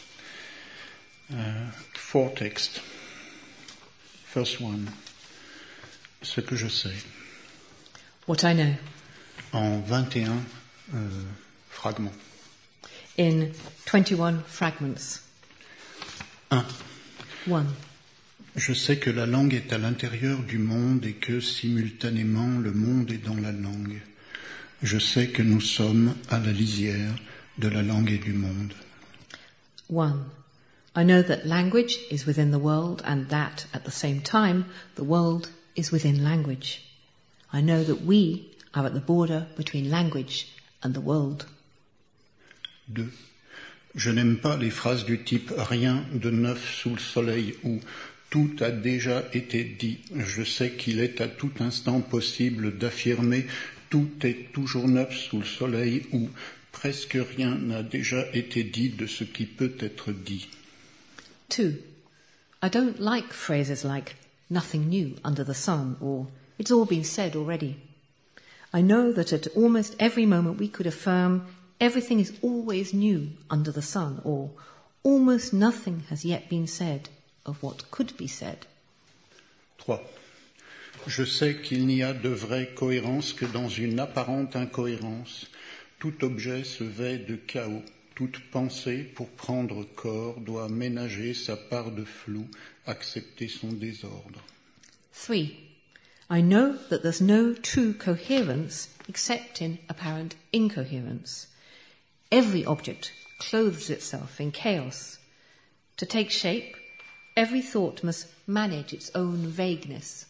[SPEAKER 5] Uh, four textes. First one, ce que je sais.
[SPEAKER 2] What I know.
[SPEAKER 5] En vingt et un euh, fragments.
[SPEAKER 2] In twenty-one fragments.
[SPEAKER 5] Un.
[SPEAKER 2] One.
[SPEAKER 5] Je sais que la langue est à l'intérieur du monde et que, simultanément, le monde est dans la langue. Je sais que nous sommes à la lisière de la langue et du monde.
[SPEAKER 2] One. I know that language is within the world and that, at the same time, the world is within language. I know that we are at the border between language and the world.
[SPEAKER 5] Deux. Je n'aime pas les phrases du type « rien de neuf sous le soleil » ou « tout a déjà été dit ». Je sais qu'il est à tout instant possible d'affirmer « tout est toujours neuf sous le soleil » ou « presque rien n'a déjà été dit de ce qui peut être dit ».
[SPEAKER 2] Two. I don't like phrases like nothing new under the sun or it's all been said already. I know that at almost every moment we could affirm everything is always new under the sun or almost nothing has yet been said of what could be said.
[SPEAKER 5] Trois. Je sais qu'il n'y a de vraie cohérence que dans une apparente incohérence. Tout objet se vêt de chaos. Toute pensée, pour prendre corps, doit ménager sa part de flou, accepter son désordre.
[SPEAKER 2] Three. I know that there's no true coherence except in apparent incoherence. Every object clothes itself in chaos. To take shape, every thought must manage its own vagueness.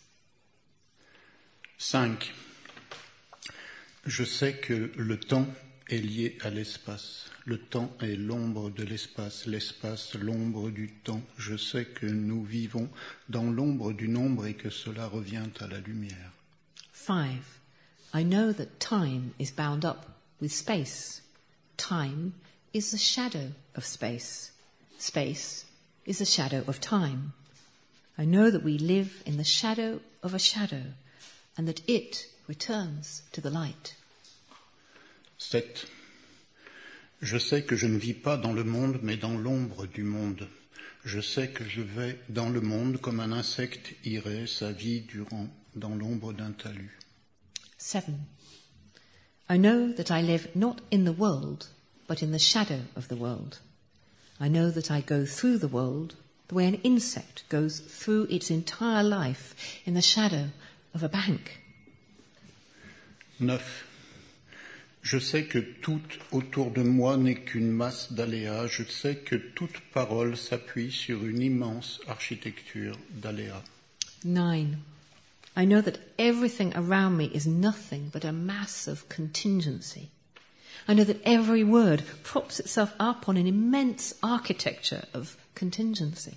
[SPEAKER 5] Cinq. Je sais que le temps est lié à l'espace. Le temps est l'ombre de l'espace, l'espace l'ombre du temps. Je sais que nous vivons dans l'ombre du nombre et que cela revient à la lumière.
[SPEAKER 2] Five. I know that time is bound up with space. Time is the shadow of space. Space is the shadow of time. I know that we live in the shadow of a shadow and that it returns to the light.
[SPEAKER 5] Sept. Je sais que je ne vis pas dans le monde, mais dans l'ombre du monde. Je sais que je vais dans le monde comme un insecte irait sa vie durant dans l'ombre d'un talus.
[SPEAKER 2] Seven. I know that I live not in the world, but in the shadow of the world. I know that I go through the world the way an insect goes through its entire life in the shadow of a bank.
[SPEAKER 5] Neuf. Je sais que tout autour de moi n'est qu'une masse d'aléas. Je sais que toute parole s'appuie sur une immense architecture d'aléas.
[SPEAKER 2] Nine. I know that everything around me is nothing but a mass of contingency. I know that every word props itself up on an immense architecture of contingency.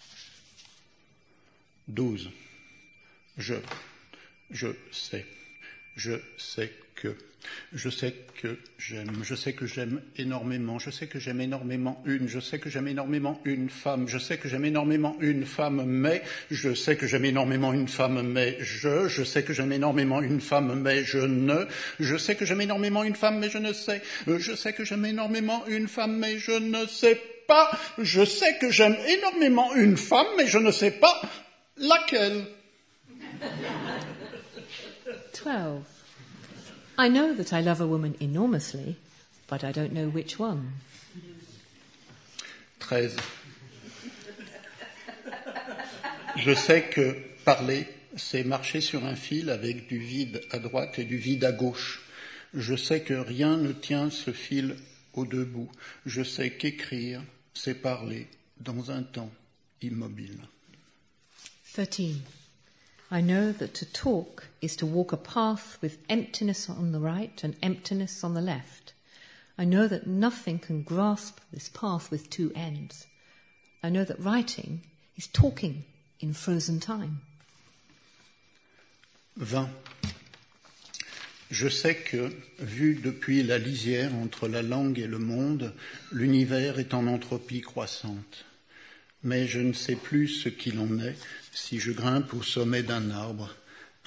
[SPEAKER 5] Douze. Je, je sais, je sais que, je sais que j'aime, je sais que j'aime énormément, je sais que j'aime énormément une, je sais que j'aime énormément une femme, je sais que j'aime énormément une femme, mais, je sais que j'aime énormément une femme, mais je, je sais que j'aime énormément une femme, mais je ne, je sais que j'aime énormément une femme, mais je ne sais, je sais que j'aime énormément une femme, mais je ne sais pas, je sais que j'aime énormément une femme, mais je ne sais pas laquelle.
[SPEAKER 2] Twelve. I know that I love a woman enormously, but I don't know which one.
[SPEAKER 5] Treize. Je sais que parler, c'est marcher sur un fil avec du vide à droite et du vide à gauche. Je sais que rien ne tient ce fil aux deux bouts. Je sais qu'écrire, c'est parler dans un temps immobile.
[SPEAKER 2] Thirteen. I know that to talk is to walk a path with emptiness on the right and emptiness on the left. I know that nothing can grasp this path with two ends. I know that writing is talking in frozen time.
[SPEAKER 5] Vingt. Je sais que, vu depuis la lisière entre la langue et le monde, l'univers est en entropie croissante. Mais je ne sais plus ce qu'il en est si je grimpe au sommet d'un arbre.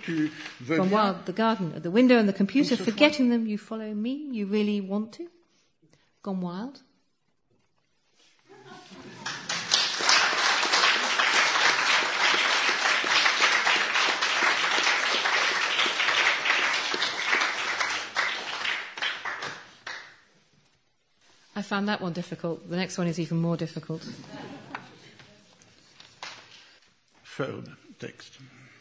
[SPEAKER 5] tu veux
[SPEAKER 2] Gone
[SPEAKER 5] bien.
[SPEAKER 2] wild, the garden, the window and the computer,
[SPEAKER 5] Une seule
[SPEAKER 2] forgetting them, you follow me, you really want to. Gone wild. I found that one difficult. The next one is even more difficult.
[SPEAKER 5] Third text.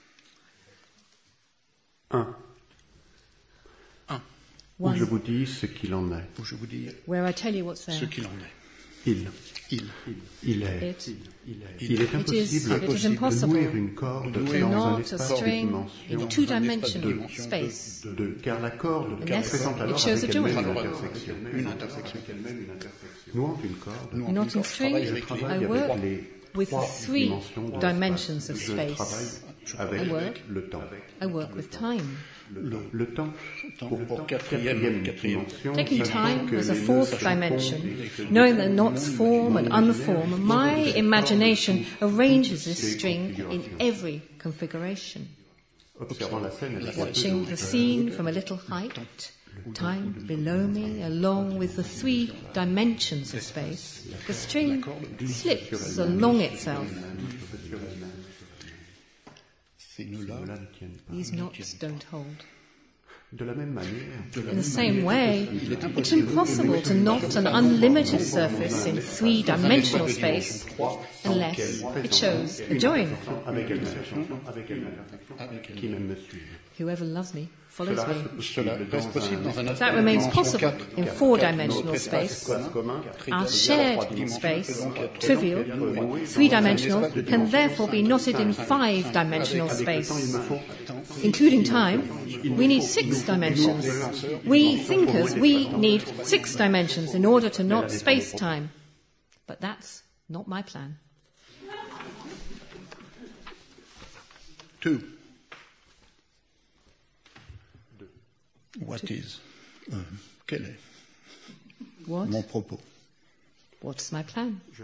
[SPEAKER 6] Un.
[SPEAKER 5] Un.
[SPEAKER 6] Où
[SPEAKER 2] One.
[SPEAKER 6] je vous dis ce qu'il en est.
[SPEAKER 5] Où je vous dis
[SPEAKER 2] Where I tell you what's there.
[SPEAKER 5] ce qu'il en est.
[SPEAKER 6] Il.
[SPEAKER 5] Il.
[SPEAKER 6] Il est.
[SPEAKER 2] It.
[SPEAKER 6] Il est. Il est
[SPEAKER 2] It is,
[SPEAKER 6] impossible
[SPEAKER 2] it is
[SPEAKER 6] de
[SPEAKER 2] impossible
[SPEAKER 6] nouer une corde
[SPEAKER 5] de nouer
[SPEAKER 6] dans
[SPEAKER 2] to
[SPEAKER 6] un
[SPEAKER 2] knot a
[SPEAKER 6] espace de
[SPEAKER 2] string
[SPEAKER 6] dimension
[SPEAKER 2] in two-dimensional space.
[SPEAKER 6] de, car la corde
[SPEAKER 2] Unless
[SPEAKER 6] présente
[SPEAKER 2] it
[SPEAKER 6] alors
[SPEAKER 2] shows
[SPEAKER 6] avec
[SPEAKER 2] a
[SPEAKER 6] elle-même
[SPEAKER 2] joint.
[SPEAKER 6] une intersection.
[SPEAKER 5] Une intersection.
[SPEAKER 6] Nouant une corde,
[SPEAKER 5] Nous, en
[SPEAKER 2] Knotting
[SPEAKER 5] encore, je travaille
[SPEAKER 2] string,
[SPEAKER 5] avec
[SPEAKER 6] travaille
[SPEAKER 2] I
[SPEAKER 6] avec
[SPEAKER 2] work
[SPEAKER 6] les
[SPEAKER 2] with
[SPEAKER 6] trois
[SPEAKER 2] three
[SPEAKER 6] dimensions de
[SPEAKER 2] dimensions
[SPEAKER 6] l'espace.
[SPEAKER 2] of
[SPEAKER 6] Je
[SPEAKER 2] space.
[SPEAKER 6] travaille avec
[SPEAKER 2] I work.
[SPEAKER 6] le temps.
[SPEAKER 2] I work with time.
[SPEAKER 6] Le, le temps,
[SPEAKER 5] temps
[SPEAKER 6] pour,
[SPEAKER 5] pour
[SPEAKER 6] temps,
[SPEAKER 5] quatrième- quatrième.
[SPEAKER 6] dimension,
[SPEAKER 2] Taking
[SPEAKER 6] sachant
[SPEAKER 2] time
[SPEAKER 6] que
[SPEAKER 2] as a
[SPEAKER 6] les
[SPEAKER 2] fourth
[SPEAKER 6] nœuds
[SPEAKER 2] dimension,
[SPEAKER 6] s'accompagnent.
[SPEAKER 2] knowing that knots form and unform, my imagination arranges this string in every configuration.
[SPEAKER 6] Observant la scène, elle
[SPEAKER 2] Watching the scene from a little height, time below me, along with the three dimensions of space, the string slips along itself.
[SPEAKER 5] Ces nœuds-là
[SPEAKER 6] Cela ne tienne pas.
[SPEAKER 2] These knots don't hold.
[SPEAKER 6] De la même manière,
[SPEAKER 2] In the same way, it's impossible to knot an unlimited surface in three-dimensional space unless it shows a join.
[SPEAKER 6] avec elle-même, avec elle-même, qui même me suit.
[SPEAKER 2] Whoever loves me follows
[SPEAKER 6] Cela
[SPEAKER 2] me.
[SPEAKER 6] reste
[SPEAKER 5] Cela
[SPEAKER 6] possible
[SPEAKER 5] reste
[SPEAKER 6] dans
[SPEAKER 5] possible
[SPEAKER 6] un
[SPEAKER 5] dans un autre
[SPEAKER 2] That remains
[SPEAKER 5] dimension
[SPEAKER 2] possible
[SPEAKER 5] quatre,
[SPEAKER 2] in
[SPEAKER 5] quatre,
[SPEAKER 2] four-dimensional
[SPEAKER 5] notre
[SPEAKER 2] space.
[SPEAKER 5] espace
[SPEAKER 6] commun.
[SPEAKER 2] Our shared space, trivial, three-dimensional, can therefore be knotted in five-dimensional space. Including time, we need six dimensions. We thinkers, we need six dimensions in order to knot space-time. But that's not my plan.
[SPEAKER 5] Two. What is? Euh, quel est
[SPEAKER 2] What?
[SPEAKER 5] mon propos?
[SPEAKER 2] What's my plan?
[SPEAKER 6] Je,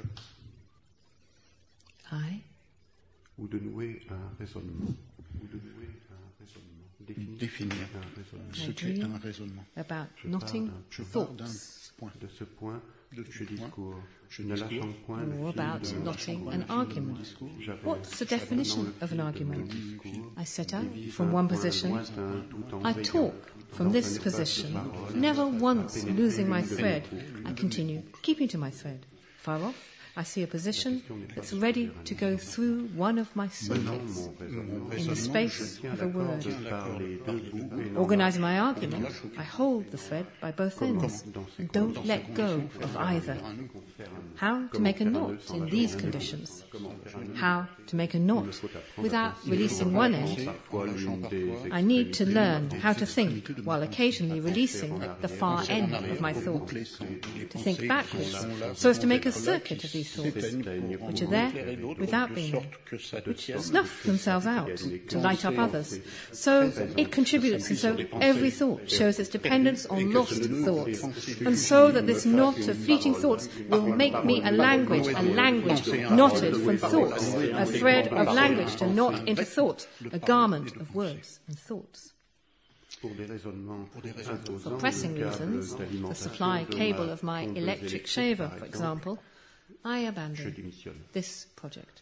[SPEAKER 2] I
[SPEAKER 6] ou de nouer un raisonnement, ou de nouer un raisonnement, définir,
[SPEAKER 5] Définir
[SPEAKER 6] un raisonnement.
[SPEAKER 5] ce qu'est un raisonnement.
[SPEAKER 2] about
[SPEAKER 6] Je
[SPEAKER 2] knotting
[SPEAKER 6] parle d'un-
[SPEAKER 5] Je parle d'un
[SPEAKER 2] thoughts,
[SPEAKER 5] point.
[SPEAKER 6] De ce point,
[SPEAKER 5] De ce
[SPEAKER 6] je
[SPEAKER 5] point,
[SPEAKER 6] discours,
[SPEAKER 5] je
[SPEAKER 6] ne
[SPEAKER 5] discours.
[SPEAKER 6] lâchant point le
[SPEAKER 2] or
[SPEAKER 6] fil
[SPEAKER 2] about
[SPEAKER 6] de
[SPEAKER 2] knotting
[SPEAKER 6] mon
[SPEAKER 2] an
[SPEAKER 6] discours.
[SPEAKER 2] argument.
[SPEAKER 6] J'avance,
[SPEAKER 2] What's the
[SPEAKER 6] j'avance
[SPEAKER 2] definition
[SPEAKER 6] dans le
[SPEAKER 2] of
[SPEAKER 6] fil
[SPEAKER 2] an
[SPEAKER 6] de
[SPEAKER 2] argument?
[SPEAKER 6] mon discours,
[SPEAKER 2] I set out
[SPEAKER 6] vise
[SPEAKER 2] from
[SPEAKER 6] un
[SPEAKER 2] one
[SPEAKER 6] point
[SPEAKER 2] position.
[SPEAKER 6] lointain tout en
[SPEAKER 2] I
[SPEAKER 6] veillant
[SPEAKER 2] talk from
[SPEAKER 6] dans
[SPEAKER 2] this
[SPEAKER 6] un espace de
[SPEAKER 2] position,
[SPEAKER 6] parole,
[SPEAKER 2] never
[SPEAKER 6] à
[SPEAKER 2] once
[SPEAKER 6] pénétrer
[SPEAKER 2] losing my
[SPEAKER 6] l'une de mes
[SPEAKER 2] thread.
[SPEAKER 6] boucles.
[SPEAKER 2] I continue, keeping to my thread. Far off, I see a position that's ready to go through one of my
[SPEAKER 6] Menant
[SPEAKER 2] circuits
[SPEAKER 6] mon raisonnement,
[SPEAKER 2] in the space
[SPEAKER 6] tiens
[SPEAKER 2] of a
[SPEAKER 6] la corde
[SPEAKER 2] word.
[SPEAKER 6] par les deux bouts et non
[SPEAKER 2] Organizing my argument, I hold the thread by both ends and don't let go of either. How to make a knot in these conditions? How to make a knot without releasing one end?
[SPEAKER 6] parfois l'une des
[SPEAKER 2] I need to learn how to think while occasionally releasing at the far end of my thought. To think backwards so as to make a circuit of these thoughts, which are there without being there, which snuff themselves out to light up others. So it contributes, and so every thought shows its dependence on lost thoughts. And so that this knot of fleeting thoughts will make me a language, a language knotted from thoughts, a thread of language to knot into thought, a garment of words and thoughts.
[SPEAKER 6] pour des raisonnements
[SPEAKER 2] For
[SPEAKER 6] imposants,
[SPEAKER 2] pressing
[SPEAKER 6] le câble
[SPEAKER 2] reasons, the
[SPEAKER 6] d'alimentation
[SPEAKER 2] supply
[SPEAKER 6] de
[SPEAKER 2] cable
[SPEAKER 6] ma
[SPEAKER 2] of my
[SPEAKER 6] tondeuse
[SPEAKER 2] electric
[SPEAKER 6] électrique,
[SPEAKER 2] shaver,
[SPEAKER 6] par
[SPEAKER 2] for
[SPEAKER 6] exemple,
[SPEAKER 2] example, I
[SPEAKER 6] je
[SPEAKER 2] abandon
[SPEAKER 6] démissionne.
[SPEAKER 2] this project.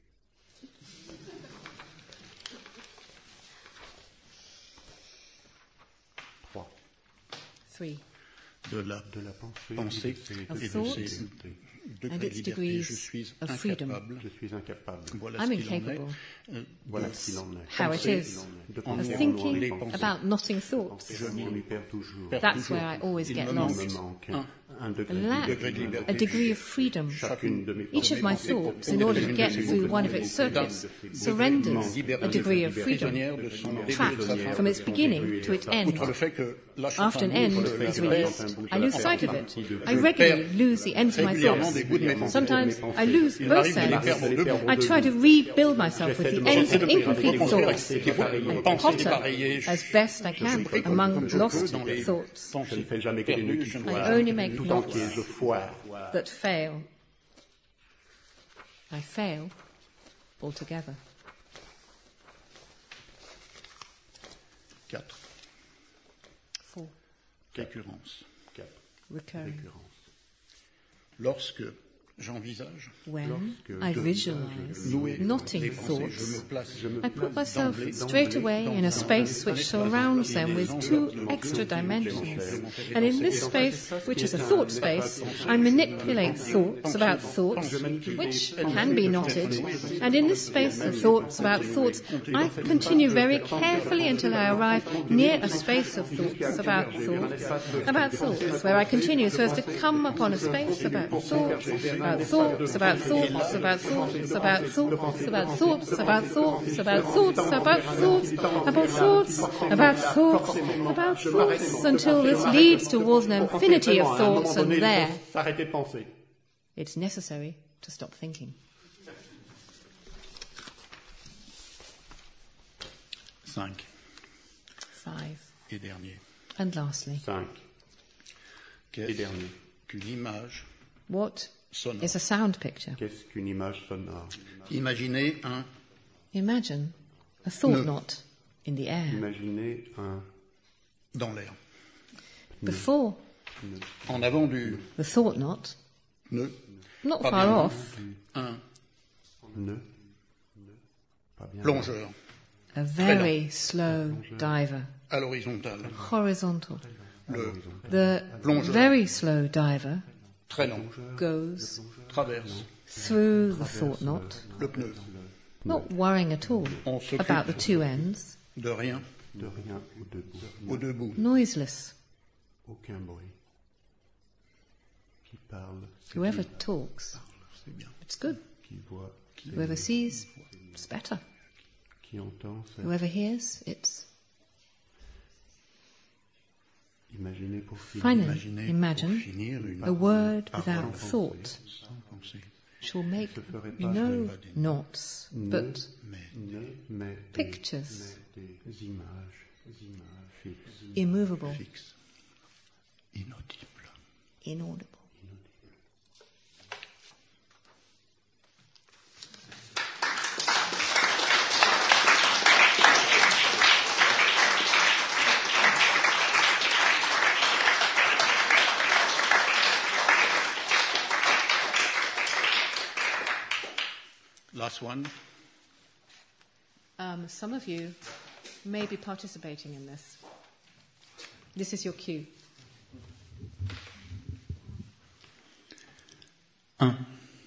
[SPEAKER 6] Trois.
[SPEAKER 2] Three.
[SPEAKER 5] De la
[SPEAKER 6] De la pensée,
[SPEAKER 5] pensée
[SPEAKER 6] et
[SPEAKER 2] Of
[SPEAKER 5] et de
[SPEAKER 2] thought
[SPEAKER 5] ses degrés
[SPEAKER 2] and
[SPEAKER 5] de
[SPEAKER 2] its
[SPEAKER 5] liberté.
[SPEAKER 2] degrees
[SPEAKER 5] Je suis
[SPEAKER 2] of freedom.
[SPEAKER 5] incapable.
[SPEAKER 6] je suis incapable.
[SPEAKER 5] Voilà
[SPEAKER 2] I'm
[SPEAKER 5] ce qu'il en est.
[SPEAKER 2] incapable.
[SPEAKER 5] Euh,
[SPEAKER 6] Voilà
[SPEAKER 5] de
[SPEAKER 6] ce qu'il en est.
[SPEAKER 2] How it
[SPEAKER 5] penser
[SPEAKER 2] is.
[SPEAKER 6] De
[SPEAKER 5] en
[SPEAKER 2] Of
[SPEAKER 6] penser
[SPEAKER 5] noir,
[SPEAKER 6] en
[SPEAKER 5] les
[SPEAKER 2] thinking
[SPEAKER 5] pensées.
[SPEAKER 2] about knotting thoughts.
[SPEAKER 6] Je m'y perds toujours.
[SPEAKER 5] Perds
[SPEAKER 2] That's
[SPEAKER 5] toujours.
[SPEAKER 2] where I always
[SPEAKER 5] Il
[SPEAKER 2] get
[SPEAKER 5] me
[SPEAKER 6] Il
[SPEAKER 2] lost.
[SPEAKER 6] me
[SPEAKER 5] manque
[SPEAKER 6] manque
[SPEAKER 5] un
[SPEAKER 6] un degré
[SPEAKER 2] A
[SPEAKER 6] de
[SPEAKER 2] lack,
[SPEAKER 5] degré de liberté.
[SPEAKER 2] a degree of freedom.
[SPEAKER 6] chacune de mes
[SPEAKER 2] Each of my thoughts, in order to get through one of its circuits, surrenders a degree of freedom,
[SPEAKER 5] prisonnière de son début et de sa
[SPEAKER 2] trapped
[SPEAKER 5] fin.
[SPEAKER 2] from its beginning to its end.
[SPEAKER 5] Outre le fait que lâchant
[SPEAKER 2] After
[SPEAKER 5] un
[SPEAKER 2] an end
[SPEAKER 5] bout, je
[SPEAKER 2] is
[SPEAKER 5] perds
[SPEAKER 2] released, I lose sight of it. I
[SPEAKER 5] Je
[SPEAKER 2] regularly
[SPEAKER 5] perds
[SPEAKER 2] lose the ends of my
[SPEAKER 5] régulièrement
[SPEAKER 2] thoughts.
[SPEAKER 5] des bouts de mes pensées.
[SPEAKER 2] Sometimes I lose
[SPEAKER 5] Il
[SPEAKER 2] both
[SPEAKER 5] m'arrive de les
[SPEAKER 2] ends.
[SPEAKER 5] perdre deux bouts.
[SPEAKER 2] I try to rebuild myself with the ends of incomplete thoughts and potter as best I can among lost thoughts.
[SPEAKER 6] Je ne fais jamais que des nœuds qui
[SPEAKER 2] I
[SPEAKER 6] foirent,
[SPEAKER 2] only make
[SPEAKER 6] tout
[SPEAKER 2] knots
[SPEAKER 6] entier je foire.
[SPEAKER 2] that fail. I fail altogether.
[SPEAKER 5] Quatre.
[SPEAKER 2] Four.
[SPEAKER 5] Récurrence.
[SPEAKER 6] Quatre.
[SPEAKER 2] Recurring.
[SPEAKER 6] Récurrence.
[SPEAKER 5] Lorsque J'envisage.
[SPEAKER 2] when
[SPEAKER 6] Lorsque
[SPEAKER 2] I
[SPEAKER 6] je
[SPEAKER 2] visualize
[SPEAKER 5] nouer
[SPEAKER 2] knotting
[SPEAKER 5] des pensées, je me
[SPEAKER 2] thoughts,
[SPEAKER 5] place
[SPEAKER 6] Je me
[SPEAKER 2] I put
[SPEAKER 6] place
[SPEAKER 2] myself
[SPEAKER 5] d'emblée,
[SPEAKER 2] straight away in a space which surrounds them with two extra dimensions. And in this space, which is a thought space, I manipulate thoughts about thoughts, which can be knotted. And in this space of thoughts about thoughts, I continue very carefully until I arrive near a space of thoughts about thoughts, about thoughts, where I continue so as to come upon a space about thoughts, about thoughts, about thoughts, about thoughts, about thoughts, about thoughts, about thoughts, about thoughts, about thoughts, about thoughts, about thoughts, about thoughts, until this leads towards an infinity of thoughts, and there
[SPEAKER 6] S'arrêter de penser.
[SPEAKER 2] it's necessary to stop thinking.
[SPEAKER 5] Cinq.
[SPEAKER 2] Five.
[SPEAKER 5] Et dernier.
[SPEAKER 2] And lastly,
[SPEAKER 6] Cinq. Et
[SPEAKER 5] Qu'est-ce
[SPEAKER 6] dernier.
[SPEAKER 5] qu'une image
[SPEAKER 2] what
[SPEAKER 5] sonore?
[SPEAKER 2] is a sound picture?
[SPEAKER 6] Qu'est-ce qu'une image sonore?
[SPEAKER 5] Imaginez un
[SPEAKER 2] Imagine a thought
[SPEAKER 5] No.
[SPEAKER 2] knot in the air.
[SPEAKER 6] Imaginez un
[SPEAKER 5] dans l'air.
[SPEAKER 2] Before
[SPEAKER 5] En avant du
[SPEAKER 2] the thought knot,
[SPEAKER 5] nœud,
[SPEAKER 2] not
[SPEAKER 5] Pas
[SPEAKER 2] far
[SPEAKER 5] bien.
[SPEAKER 2] off,
[SPEAKER 5] un
[SPEAKER 6] nœud. Pas bien.
[SPEAKER 5] plongeur
[SPEAKER 2] a very slow diver,
[SPEAKER 5] à l'horizontale.
[SPEAKER 2] horizontal.
[SPEAKER 5] Le
[SPEAKER 2] The
[SPEAKER 5] Plongeur.
[SPEAKER 2] very slow diver
[SPEAKER 5] très lent
[SPEAKER 2] goes
[SPEAKER 5] traverse
[SPEAKER 2] through the thought knot,
[SPEAKER 5] le pneu.
[SPEAKER 2] not worrying at all
[SPEAKER 5] On s'occupe
[SPEAKER 2] about the two ends,
[SPEAKER 5] de rien
[SPEAKER 6] De rien ou debout.
[SPEAKER 5] aux deux bouts.
[SPEAKER 2] noiseless.
[SPEAKER 6] Aucun bruit. Qui parle, c'est
[SPEAKER 2] Whoever
[SPEAKER 6] qui,
[SPEAKER 2] talks,
[SPEAKER 5] C'est bien.
[SPEAKER 2] it's good.
[SPEAKER 6] qui voit, c'est
[SPEAKER 2] Whoever sees, it's better.
[SPEAKER 6] qui entend, c'est
[SPEAKER 2] Whoever hears, it's
[SPEAKER 6] Imaginez pour finir.
[SPEAKER 2] finally.
[SPEAKER 5] Imaginez
[SPEAKER 2] Imagine
[SPEAKER 5] pour finir une
[SPEAKER 2] a word
[SPEAKER 5] parole
[SPEAKER 2] without thought
[SPEAKER 5] sans pensée.
[SPEAKER 2] shall make
[SPEAKER 6] Je ferai pas
[SPEAKER 2] no
[SPEAKER 5] pas des
[SPEAKER 2] knots, but
[SPEAKER 5] Mais
[SPEAKER 6] Mais, mais
[SPEAKER 2] pictures,
[SPEAKER 6] des, mais des images, des images fixes.
[SPEAKER 2] immovable,
[SPEAKER 5] fixe, inaudible.
[SPEAKER 2] inaudible.
[SPEAKER 5] Last one.
[SPEAKER 2] Um, some of you may be participating in this. This is your cue.
[SPEAKER 5] Un.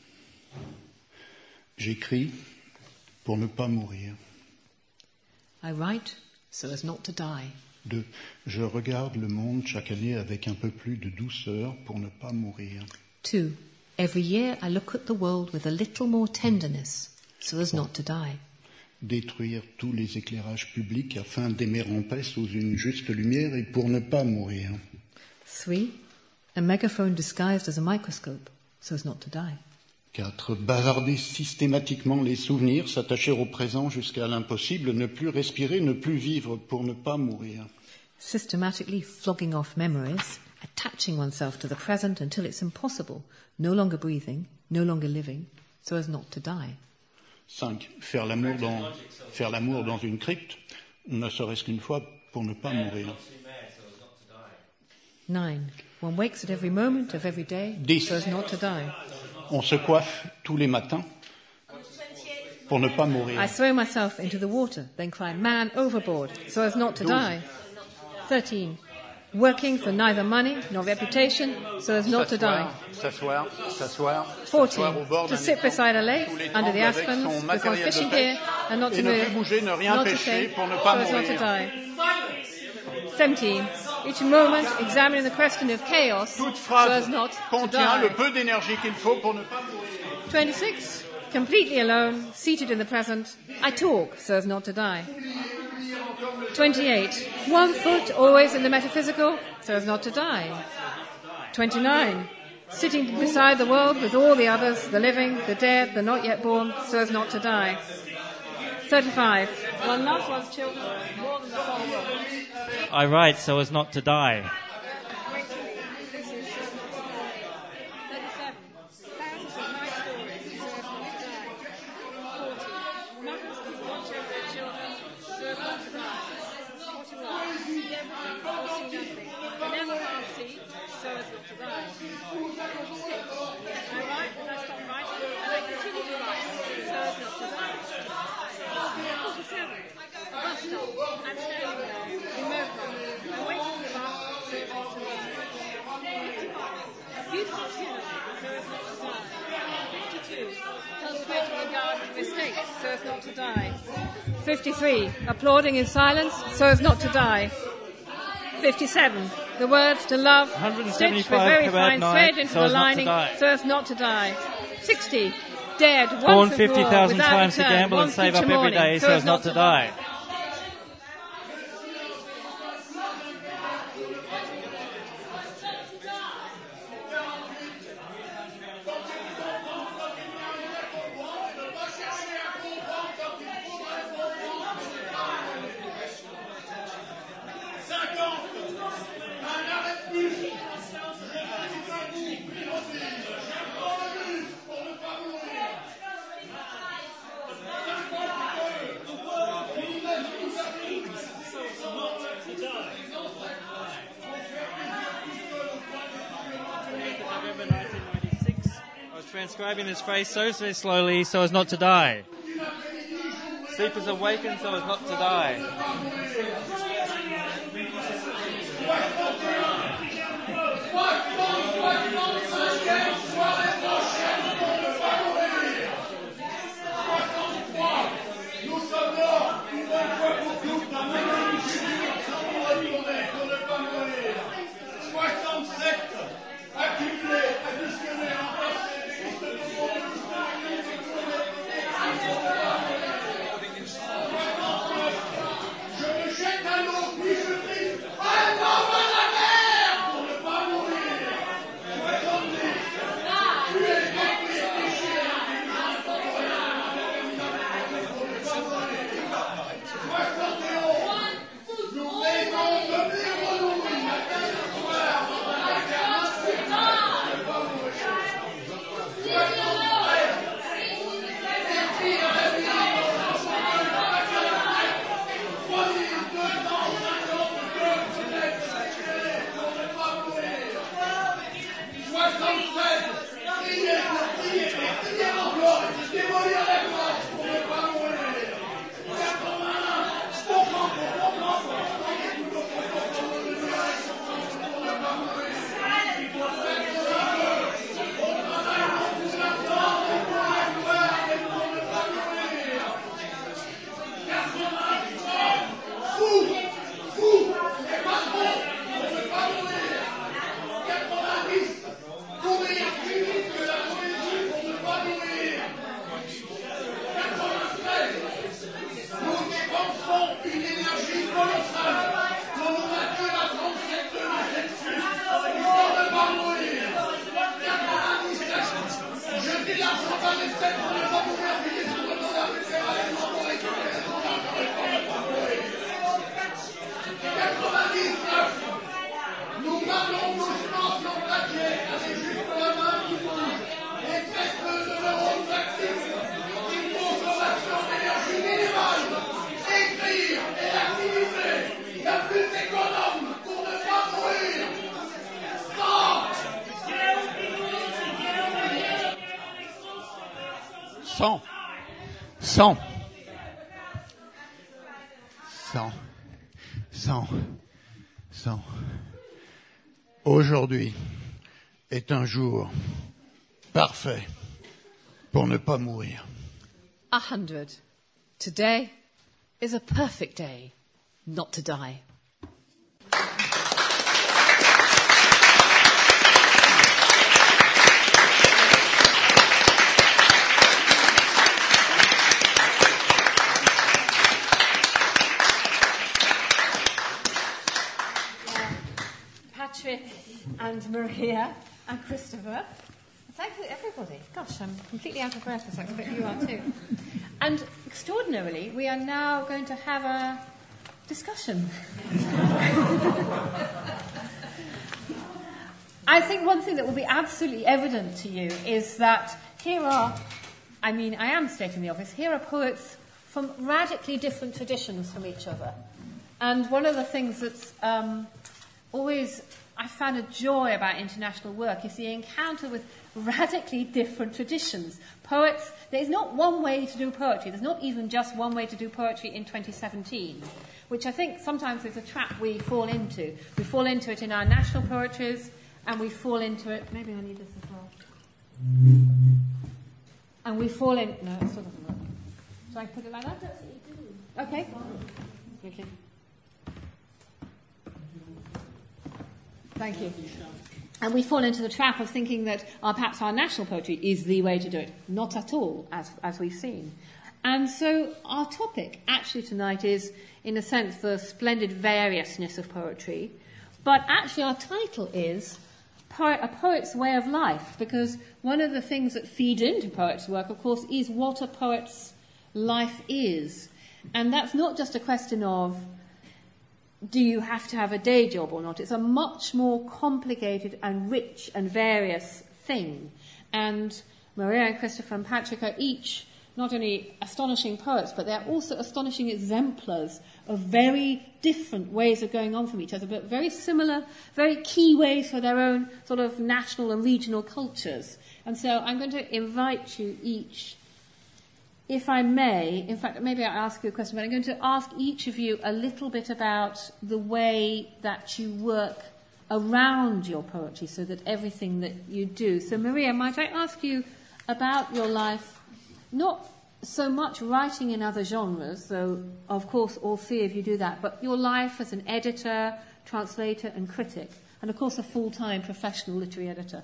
[SPEAKER 5] J'écris pour ne pas mourir.
[SPEAKER 2] I write so as not to die.
[SPEAKER 5] Deux. Je regarde le monde chaque année avec un peu plus de douceur pour ne pas mourir.
[SPEAKER 2] Two, every year I look at the world with a little more tenderness so as not to die.
[SPEAKER 5] Détruire tous les éclairages publics afin d'aimer en paix sous une juste lumière et pour ne pas mourir.
[SPEAKER 2] Three, a megaphone disguised as a microscope so as not to die.
[SPEAKER 5] Quatre. Bavarder systématiquement les souvenirs, s'attacher au présent jusqu'à l'impossible, ne plus respirer, ne plus vivre pour ne pas mourir.
[SPEAKER 2] Systematically flogging off memories, attaching oneself to the present until it's impossible, no longer breathing, no longer living, so as not to die.
[SPEAKER 5] Cinq. Faire l'amour dans, faire l'amour dans une crypte, ne serait-ce qu'une fois pour ne pas mourir.
[SPEAKER 2] Nine, one wakes at every moment of every day
[SPEAKER 5] Dix.
[SPEAKER 2] so as not to die.
[SPEAKER 5] On se coiffe tous les matins pour ne pas mourir.
[SPEAKER 2] I throw myself into the water, then cry, man overboard, so as not to die. Thirteen, working for neither money nor reputation, so as not to die.
[SPEAKER 5] S'asseoir, s'asseoir,
[SPEAKER 2] Fourteen,
[SPEAKER 5] s'asseoir au bord
[SPEAKER 2] to
[SPEAKER 5] d'un
[SPEAKER 2] sit
[SPEAKER 5] étang,
[SPEAKER 2] beside a lake,
[SPEAKER 5] sous les
[SPEAKER 2] under the
[SPEAKER 5] trembles avec
[SPEAKER 2] aspens,
[SPEAKER 5] son
[SPEAKER 2] with one
[SPEAKER 5] matériel de
[SPEAKER 2] fishing
[SPEAKER 5] pêche,
[SPEAKER 2] gear, and not to
[SPEAKER 5] et ne
[SPEAKER 2] move,
[SPEAKER 5] plus bouger, ne rien
[SPEAKER 2] not to
[SPEAKER 5] pêcher
[SPEAKER 2] say,
[SPEAKER 5] pour ne pas
[SPEAKER 2] so as not to
[SPEAKER 5] mourir.
[SPEAKER 2] die. Seventeen, each moment examining the question of chaos,
[SPEAKER 5] Toute
[SPEAKER 2] so as
[SPEAKER 5] phrase
[SPEAKER 2] not to
[SPEAKER 5] contient le
[SPEAKER 2] die.
[SPEAKER 5] peu d'énergie qu'il faut pour ne pas mourir.
[SPEAKER 2] Twenty-six, completely alone, seated in the present, I talk so as not to die. Twenty-eight, one foot always in the metaphysical, so as not to die. Twenty-nine, sitting beside the world with all the others, the living, the dead, the not yet born, so as not to die. Thirty-five, one loves one's children more than the whole world.
[SPEAKER 7] I write so as not to die.
[SPEAKER 2] I write So as not to die. fifty-three. Applauding in silence, so as not to die. fifty-seven. The words to love, stitched with very fine thread into the lining, so as not to die. sixty. Dead, once
[SPEAKER 7] born
[SPEAKER 2] of
[SPEAKER 7] fifty thousand
[SPEAKER 2] war,
[SPEAKER 7] times to
[SPEAKER 2] return,
[SPEAKER 7] gamble and save up every
[SPEAKER 2] morning,
[SPEAKER 7] day, so as not to die. Transcribing this phrase so, so slowly so as not to die. Sleepers awaken so as not to die.
[SPEAKER 5] cent, cent, cent, cent, cent. Aujourd'hui est un jour parfait pour ne pas mourir.
[SPEAKER 2] A hundred. Today is a perfect day not to die. Patrick and Maria and Christopher. Thank you, everybody. Gosh, I'm completely out of breath, as I expect you are too. And extraordinarily, we are now going to have a discussion. I think one thing that will be absolutely evident to you is that here are, I mean, I am stating the obvious, here are poets from radically different traditions from each other. And one of the things that's um, always I found a joy about international work is the encounter with radically different traditions. Poets, there is not one way to do poetry. There's not even just one way to do poetry in twenty seventeen. which I think sometimes is a trap we fall into. We fall into it in our national poetries, and we fall into it, maybe I need this as well. And we fall in, no, it still doesn't work. Shall I put it like that?
[SPEAKER 3] That's what you do.
[SPEAKER 2] Okay. Okay. Thank you. And we fall into the trap of thinking that uh, perhaps our national poetry is the way to do it. Not at all, as, as we've seen. And so our topic actually tonight is, in a sense, the splendid variousness of poetry. But actually our title is Poet, A Poet's Way of Life, because one of the things that feeds into poets' work, of course, is what a poet's life is. And that's not just a question of do you have to have a day job or not? It's a much more complicated and rich and various thing. And Maria and Christopher and Patrick are each not only astonishing poets, but they're also astonishing exemplars of very different ways of going on from each other, but very similar, very key ways for their own sort of national and regional cultures. And so I'm going to invite you each, if I may, in fact, maybe I'll ask you a question, but I'm going to ask each of you a little bit about the way that you work around your poetry so that everything that you do. So, Maria, might I ask you about your life, not so much writing in other genres, though, of course, all three of you do that, but your life as an editor, translator, and critic, and, of course, a full-time professional literary editor.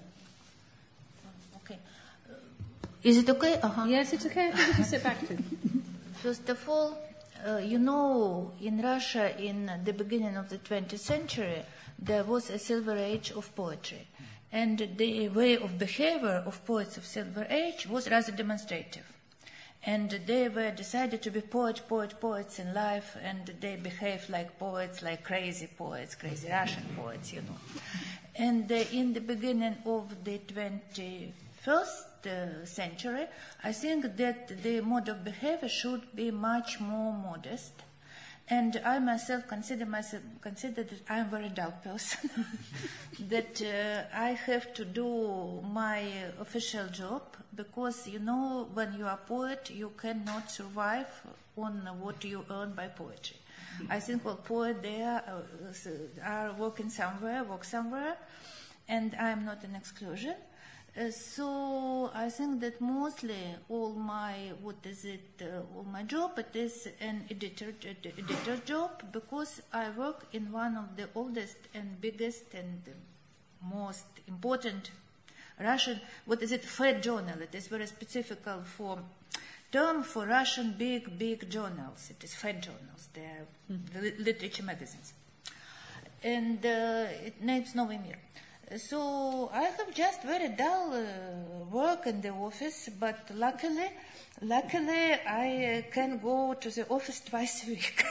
[SPEAKER 3] Is it okay? Uh-huh.
[SPEAKER 2] Yes, it's okay. I think you can sit back too.
[SPEAKER 3] First of all, uh, you know, in Russia in the beginning of the twentieth century, there was a silver age of poetry. And the way of behavior of poets of silver age was rather demonstrative. And they were decided to be poet, poet, poets in life, and they behaved like poets, like crazy poets, crazy Russian poets, you know. And uh, in the beginning of the twenty-first Uh, century, I think that the mode of behavior should be much more modest. And I myself consider myself consider that I'm a very dull person. that uh, I have to do my uh, official job because, you know, when you are a poet, you cannot survive on what you earn by poetry. I think all poets there uh, are working somewhere, work somewhere, and I'm not an exclusion. Uh, so I think that mostly all my, what is it, uh, all my job, it is an editor, ed- editor job because I work in one of the oldest and biggest and most important Russian, what is it, Fed journal. It is very specific for term for Russian big, big journals. It is Fed journals. They are mm-hmm. li- literature magazines. And uh, it names Novy Mir. So I have just very dull uh, work in the office, but luckily, luckily I uh, can go to the office twice a week.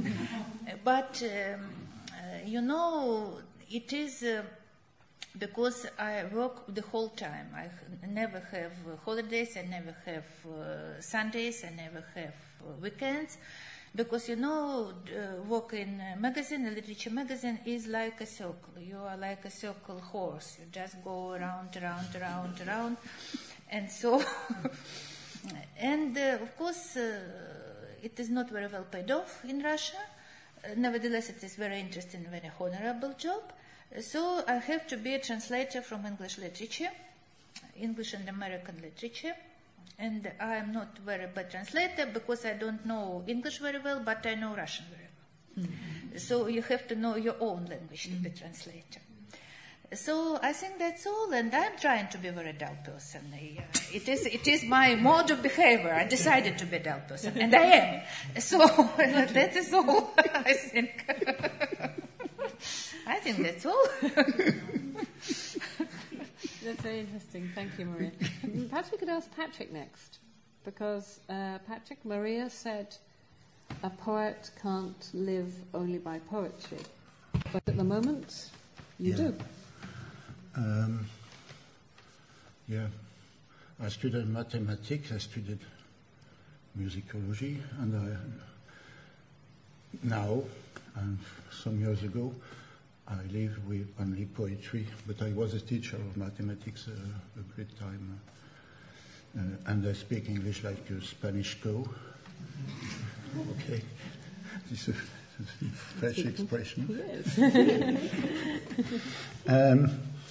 [SPEAKER 3] But um, uh, you know, it is uh, because I work the whole time. I never have holidays. I never have uh, Sundays. I never have uh, weekends. Because, you know, uh, work in a magazine, a literature magazine, is like a circle. You are like a circle horse. You just go around, around, around, around. And so, and uh, of course, uh, it is not very well paid off in Russia. Uh, nevertheless, it is very interesting, very honorable job. Uh, so I have to be a translator from English literature, English and American literature. And I am not very bad translator because I don't know English very well, but I know Russian very well. Mm-hmm. So you have to know your own language mm-hmm. to be translator. So I think that's all, and I'm trying to be a very dull person. I, uh, it is it is my mode of behavior. I decided to be a dull person, and I am. So that is all, I think. I think that's all.
[SPEAKER 2] That's very interesting. Thank you, Maria. Perhaps we could ask Patrick next, because uh, Patrick, Maria said a poet can't live only by poetry. But at the moment, you
[SPEAKER 5] yeah.
[SPEAKER 2] do.
[SPEAKER 5] Um, yeah. I studied mathematics, I studied musicology, and I, now, and some years ago, I live with only poetry, but I was a teacher of mathematics uh, a great time. Uh, and I speak English like a Spanish go. Okay. This is Fresh expression.
[SPEAKER 2] Yes.
[SPEAKER 5] um,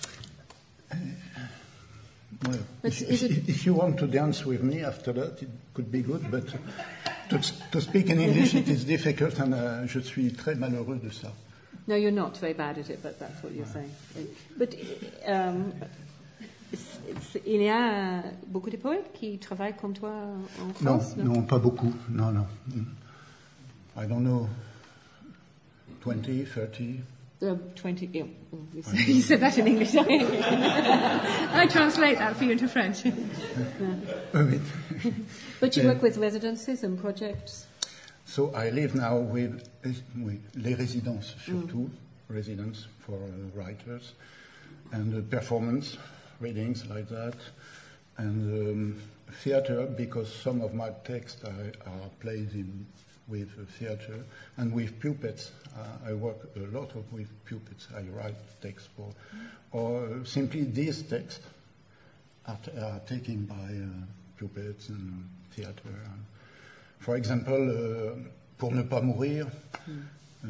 [SPEAKER 5] well,
[SPEAKER 2] But
[SPEAKER 5] if,
[SPEAKER 2] is it-
[SPEAKER 5] if, if you want to dance with me after that, it could be good, but to, to speak in English, it is difficult, and uh, je suis très malheureux de ça.
[SPEAKER 2] No, you're not very bad at it, but that's what you're saying. But um, it's- it's- il y a beaucoup de poètes qui travaillent comme toi en
[SPEAKER 5] Non,
[SPEAKER 2] France,
[SPEAKER 5] non, pas beaucoup. Non, non. I don't know, twenty, thirty.
[SPEAKER 2] Um, twenty. Yeah, well, you said- you said that in English. I translate that for you into French.
[SPEAKER 5] Uh, wait.
[SPEAKER 2] But you
[SPEAKER 5] Yeah.
[SPEAKER 2] work with residences and projects.
[SPEAKER 5] So I live now with, with les résidences, surtout, residents for uh, writers, and uh, performance, readings like that, and um, theater, because some of my texts are, are played in with uh, theater, and with puppets. Uh, I work a lot of with puppets. I write texts for, or simply these texts are, t- are taken by uh, puppets and theater. And for example, uh, Pour ne pas mourir uh,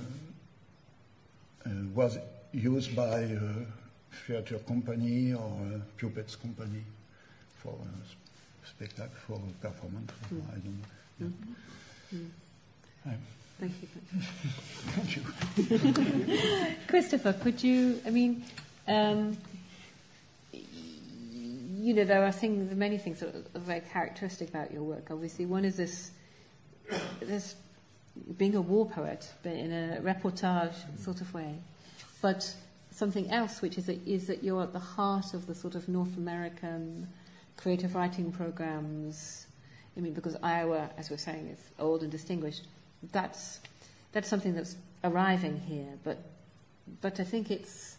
[SPEAKER 5] uh, was used by a theater company or a puppets company for a sp- spectacle, for a performance.
[SPEAKER 2] Mm.
[SPEAKER 5] I don't know. Yeah.
[SPEAKER 2] Mm.
[SPEAKER 5] Um,
[SPEAKER 2] Thank you.
[SPEAKER 5] Thank you.
[SPEAKER 2] Christopher, could you, I mean, um, you know, there are things, many things that are very characteristic about your work. Obviously, one is this, this being a war poet, but in a reportage sort of way. But something else, which is that, is that you're at the heart of the sort of North American creative writing programs. I mean, because Iowa, as we're saying, is old and distinguished. That's that's something that's arriving here, but but I think it's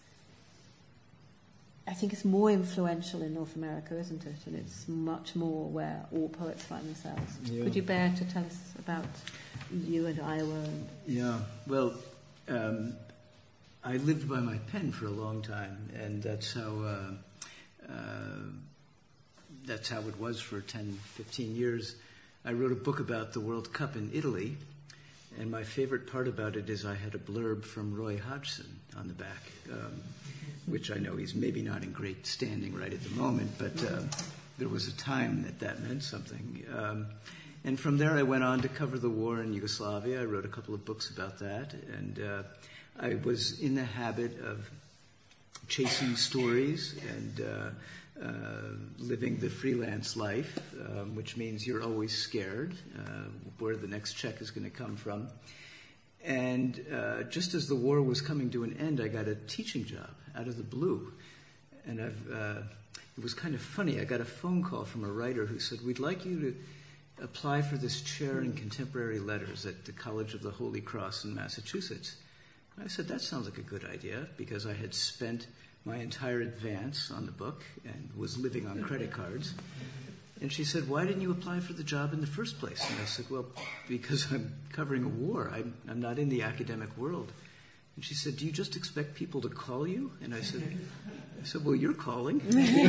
[SPEAKER 2] I think it's more influential in North America, isn't it? And it's much more where all poets find themselves.
[SPEAKER 4] Yeah.
[SPEAKER 2] Could you bear to tell us about you and Iowa? And
[SPEAKER 4] Yeah, well, um, I lived by my pen for a long time, and that's how uh, uh, that's how it was for ten, fifteen years. I wrote a book about the World Cup in Italy, and my favorite part about it is I had a blurb from Roy Hodgson on the back, um, which I know he's maybe not in great standing right at the moment, but uh, there was a time that that meant something. Um, and from there I went on to cover the war in Yugoslavia. I wrote a couple of books about that, and uh, I was in the habit of chasing stories and uh, uh, living the freelance life, um, which means you're always scared uh, where the next check is going to come from. And uh, just as the war was coming to an end, I got a teaching job out of the blue. And I've, uh, it was kind of funny. I got a phone call from a writer who said, "We'd like you to apply for this chair in contemporary letters at the College of the Holy Cross in Massachusetts." And I said, "That sounds like a good idea," because I had spent my entire advance on the book and was living on credit cards. And she said, "Why didn't you apply for the job in the first place?" And I said, "Well, because I'm covering a war. I'm, I'm not in the academic world." And she said, "Do you just expect people to call you?" And I said, I said, "Well, you're calling."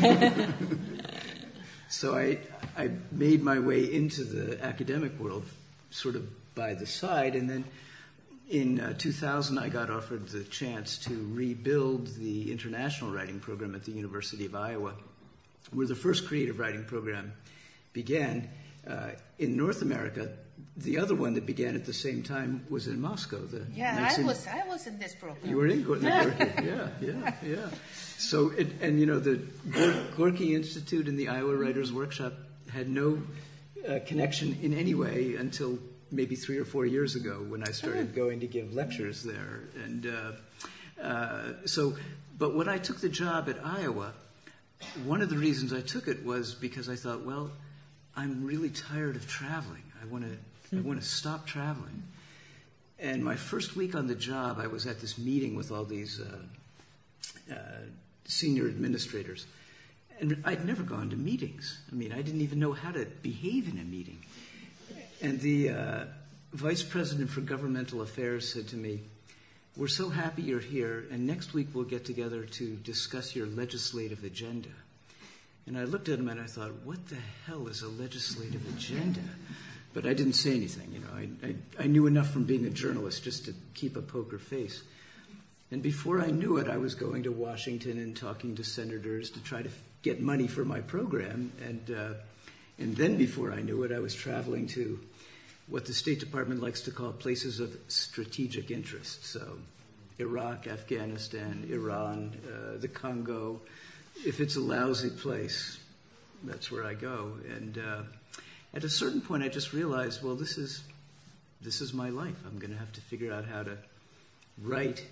[SPEAKER 4] So I, I made my way into the academic world sort of by the side, and then in uh, two thousand I got offered the chance to rebuild the international writing program at the University of Iowa, where the first creative writing program began. Uh, in North America, the other one that began at the same time was in Moscow. The
[SPEAKER 3] Yeah, I
[SPEAKER 4] Maxim-
[SPEAKER 3] was I was in this program.
[SPEAKER 4] You were in Gorky, yeah, yeah, yeah. So, it, and you know, the Gor- Gorky Institute and the Iowa Writers Workshop had no uh, connection in any way until maybe three or four years ago when I started going to give lectures there. And uh, uh, so, but when I took the job at Iowa, one of the reasons I took it was because I thought, well, I'm really tired of traveling. I want to, I want to stop traveling. And my first week on the job, I was at this meeting with all these uh, uh, senior administrators, and I'd never gone to meetings. I mean, I didn't even know how to behave in a meeting. And the uh, vice president for governmental affairs said to me, "We're so happy you're here, and next week we'll get together to discuss your legislative agenda." And I looked at him and I thought, what the hell is a legislative agenda? but I didn't say anything. You know, I, I, I knew enough from being a journalist just to keep a poker face. And before I knew it, I was going to Washington and talking to senators to try to get money for my program. And uh, and then before I knew it, I was traveling to what the State Department likes to call places of strategic interest. So Iraq, Afghanistan, Iran, uh, the Congo. If it's a lousy place, that's where I go. And uh, at a certain point, I just realized, well, this is this is my life. I'm going to have to figure out how to write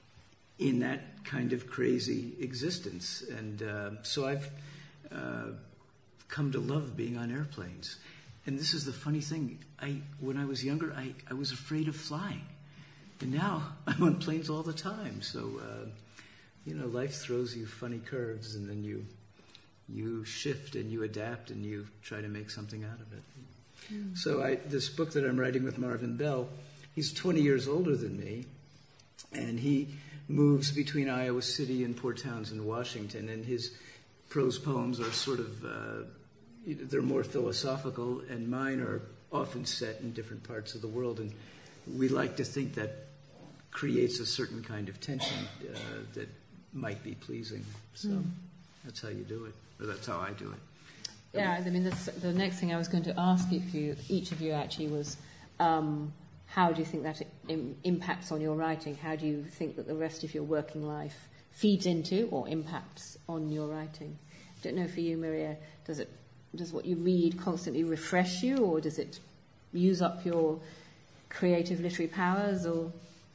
[SPEAKER 4] in that kind of crazy existence. And uh, so I've uh, come to love being on airplanes. And this is the funny thing. I, when I was younger, I, I was afraid of flying. And now I'm on planes all the time. So, uh, you know, life throws you funny curves, and then you you shift and you adapt and you try to make something out of it. Mm. So I, this book that I'm writing with Marvin Bell, he's twenty years older than me, and he moves between Iowa City and Port Townsend, Washington, and his prose poems are sort of, uh, they're more philosophical, and mine are often set in different parts of the world, and we like to think that creates a certain kind of tension uh, that might be pleasing. So mm. that's how you do it, or that's how I do it.
[SPEAKER 2] Yeah, I mean, that's, the next thing I was going to ask if you, each of you actually was, um, how do you think that im- impacts on your writing? How do you think that the rest of your working life feeds into or impacts on your writing? I don't know for you, Maria, does it does what you read constantly refresh you, or does it use up your creative literary powers? Or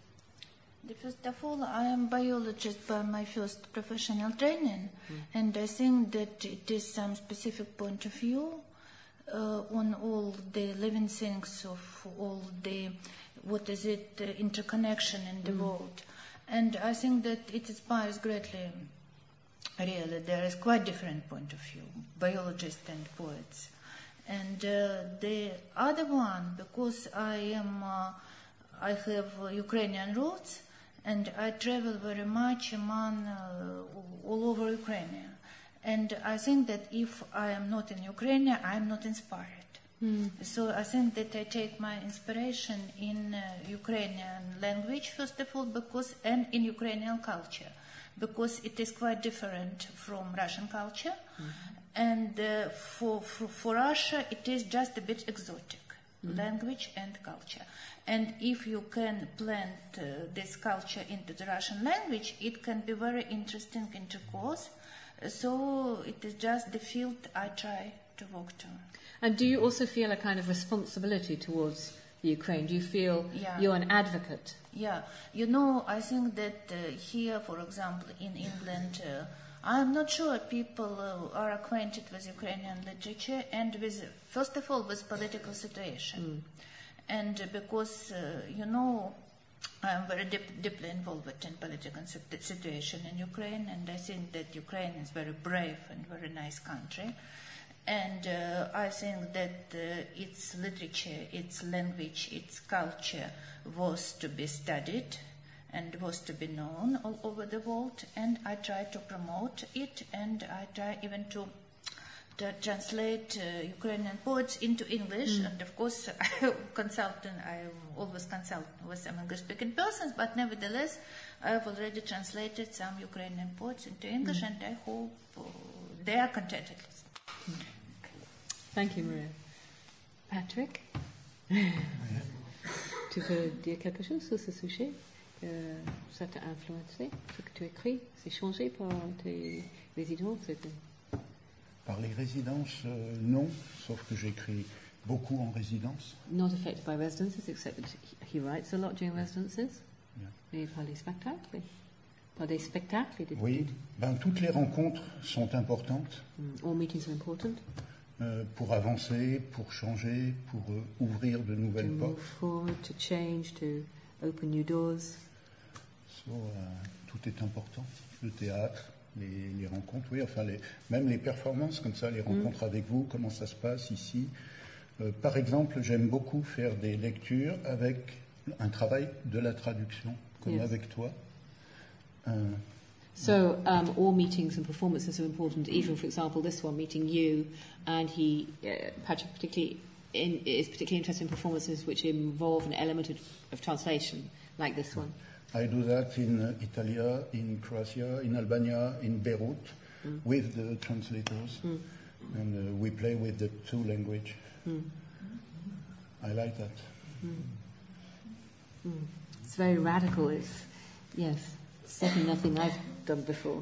[SPEAKER 3] first of all, I am biologist by my first professional training, mm. and I think that it is some specific point of view uh, on all the living things of all the, what is it, uh, interconnection in the mm. world. And I think that it inspires greatly, really. There is quite different point of view, biologists and poets. And uh, the other one, because I am, uh, I have uh, Ukrainian roots, and I travel very much among uh, all over Ukraine. And I think that if I am not in Ukraine, I am not inspired. Mm. So I think that I take my inspiration in uh, Ukrainian language, first of all, because and in Ukrainian culture, because it is quite different from Russian culture. Mm-hmm. And uh, for, for, for Russia, it is just a bit exotic, mm-hmm. language and culture. And if you can plant uh, this culture into the Russian language, it can be very interesting intercourse. So it is just the field I try to work to.
[SPEAKER 2] And do you also feel a kind of responsibility towards the Ukraine? Do you feel
[SPEAKER 3] yeah.
[SPEAKER 2] you're an advocate?
[SPEAKER 3] Yeah. You know, I think that uh, here, for example, in England, uh, I'm not sure people uh, are acquainted with Ukrainian literature and with, first of all, with political situation. Mm. And uh, because, uh, you know, I'm very deep, deeply involved in political situation in Ukraine, and I think that Ukraine is a very brave and very nice country. And uh, I think that uh, its literature, its language, its culture was to be studied and was to be known all over the world. And I try to promote it, and I try even to to translate uh, Ukrainian poets into English. Mm. And of course, I consult, and I always consult with some English-speaking persons, but nevertheless, I have already translated some Ukrainian poets into English, mm. and I hope uh, they are contented.
[SPEAKER 2] Mm. Thank you, Maria. Patrick, tu veux dire quelque chose sur ce sujet? Que ça t'a influencé, ce que tu écris? C'est changé par tes résidences?
[SPEAKER 5] Par les résidences, euh, non, sauf que j'écris beaucoup en résidence.
[SPEAKER 2] Not affected by residences, except that he writes a lot during residences. Yeah. Et par les spectacles. Par des spectacles.
[SPEAKER 5] Oui, ben, toutes les rencontres sont importantes.
[SPEAKER 2] Mm. All meetings are important.
[SPEAKER 5] Euh, pour avancer, pour changer, pour euh, ouvrir de nouvelles
[SPEAKER 2] to
[SPEAKER 5] portes.
[SPEAKER 2] Move forward, to change, to open new doors.
[SPEAKER 5] So, euh, tout est important. Le théâtre. Les, les rencontres, oui, enfin, les, même les performances comme ça, les rencontres mmh. avec vous, comment ça se passe ici. Euh, par exemple, j'aime beaucoup faire des lectures avec un travail de la traduction, comme yes. avec toi. Euh,
[SPEAKER 2] so, um, all meetings and performances are important, even, for example, this one, meeting you, and he, uh, Patrick particularly in, is particularly interested in performances which involve an element of, of translation, like this one.
[SPEAKER 5] I do that in uh, Italia, in Croatia, in Albania, in Beirut, mm. with the translators, mm. and uh, we play with the two language. Mm. I like that.
[SPEAKER 2] Mm. Mm. It's very radical. It's, yes, certainly nothing I've done before.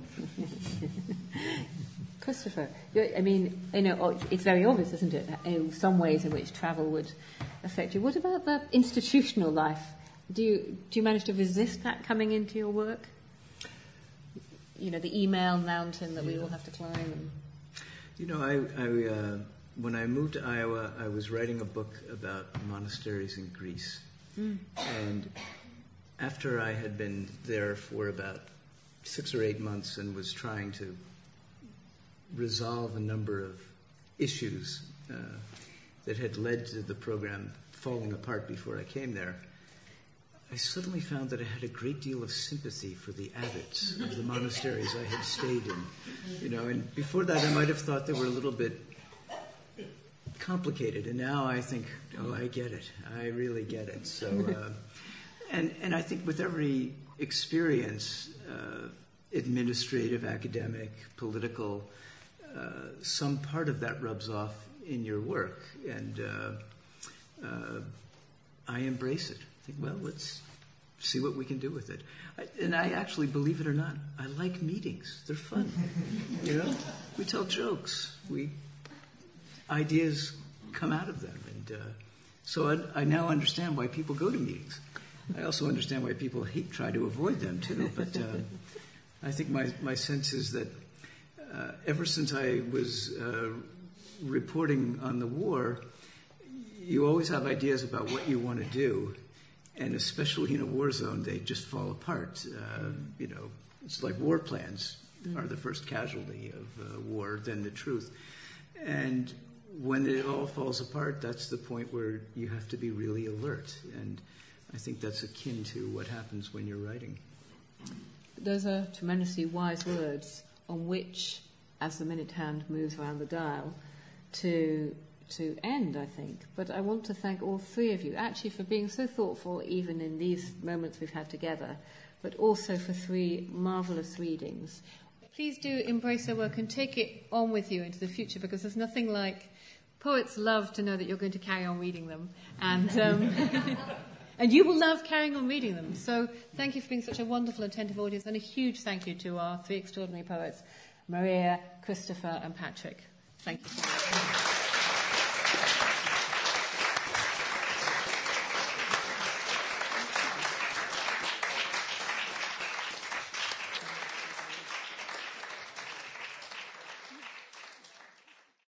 [SPEAKER 2] Christopher, I mean, you know, it's very obvious, isn't it, in some ways in which travel would affect you. What about the institutional life? Do you do you manage to resist that coming into your work? You know, the email mountain that yeah. we all have to climb. And...
[SPEAKER 4] You know, I, I uh, when I moved to Iowa, I was writing a book about monasteries in Greece, mm. and after I had been there for about six or eight months and was trying to resolve a number of issues uh, that had led to the program falling apart before I came there, I suddenly found that I had a great deal of sympathy for the abbots of the monasteries I had stayed in. You know, and before that I might have thought they were a little bit complicated, and now I think, oh, I get it. I really get it. So, uh, and and I think with every experience, uh, administrative, academic, political, uh, some part of that rubs off in your work, and uh, uh, I embrace it. I think, well, let's see what we can do with it. I, and I actually, believe it or not, I like meetings. They're fun. You know, we tell jokes. We ideas come out of them, and uh, so I, I now understand why people go to meetings. I also understand why people hate, try to avoid them too. But uh, I think my my sense is that uh, ever since I was uh, reporting on the war, you always have ideas about what you want to do. And especially in a war zone, they just fall apart. Uh, you know, it's like war plans are the first casualty of uh, war, then the truth. And when it all falls apart, that's the point where you have to be really alert. And I think that's akin to what happens when you're writing.
[SPEAKER 2] Those are tremendously wise words on which, as the minute hand moves around the dial, to... to end, I think. But I want to thank all three of you, actually, for being so thoughtful, even in these moments we've had together, but also for three marvellous readings. Please do embrace their work and take it on with you into the future, because there's nothing like... Poets love to know that you're going to carry on reading them, and um, and you will love carrying on reading them. So thank you for being such a wonderful, attentive audience, and a huge thank you to our three extraordinary poets, Maria, Christopher, and Patrick. Thank you so much.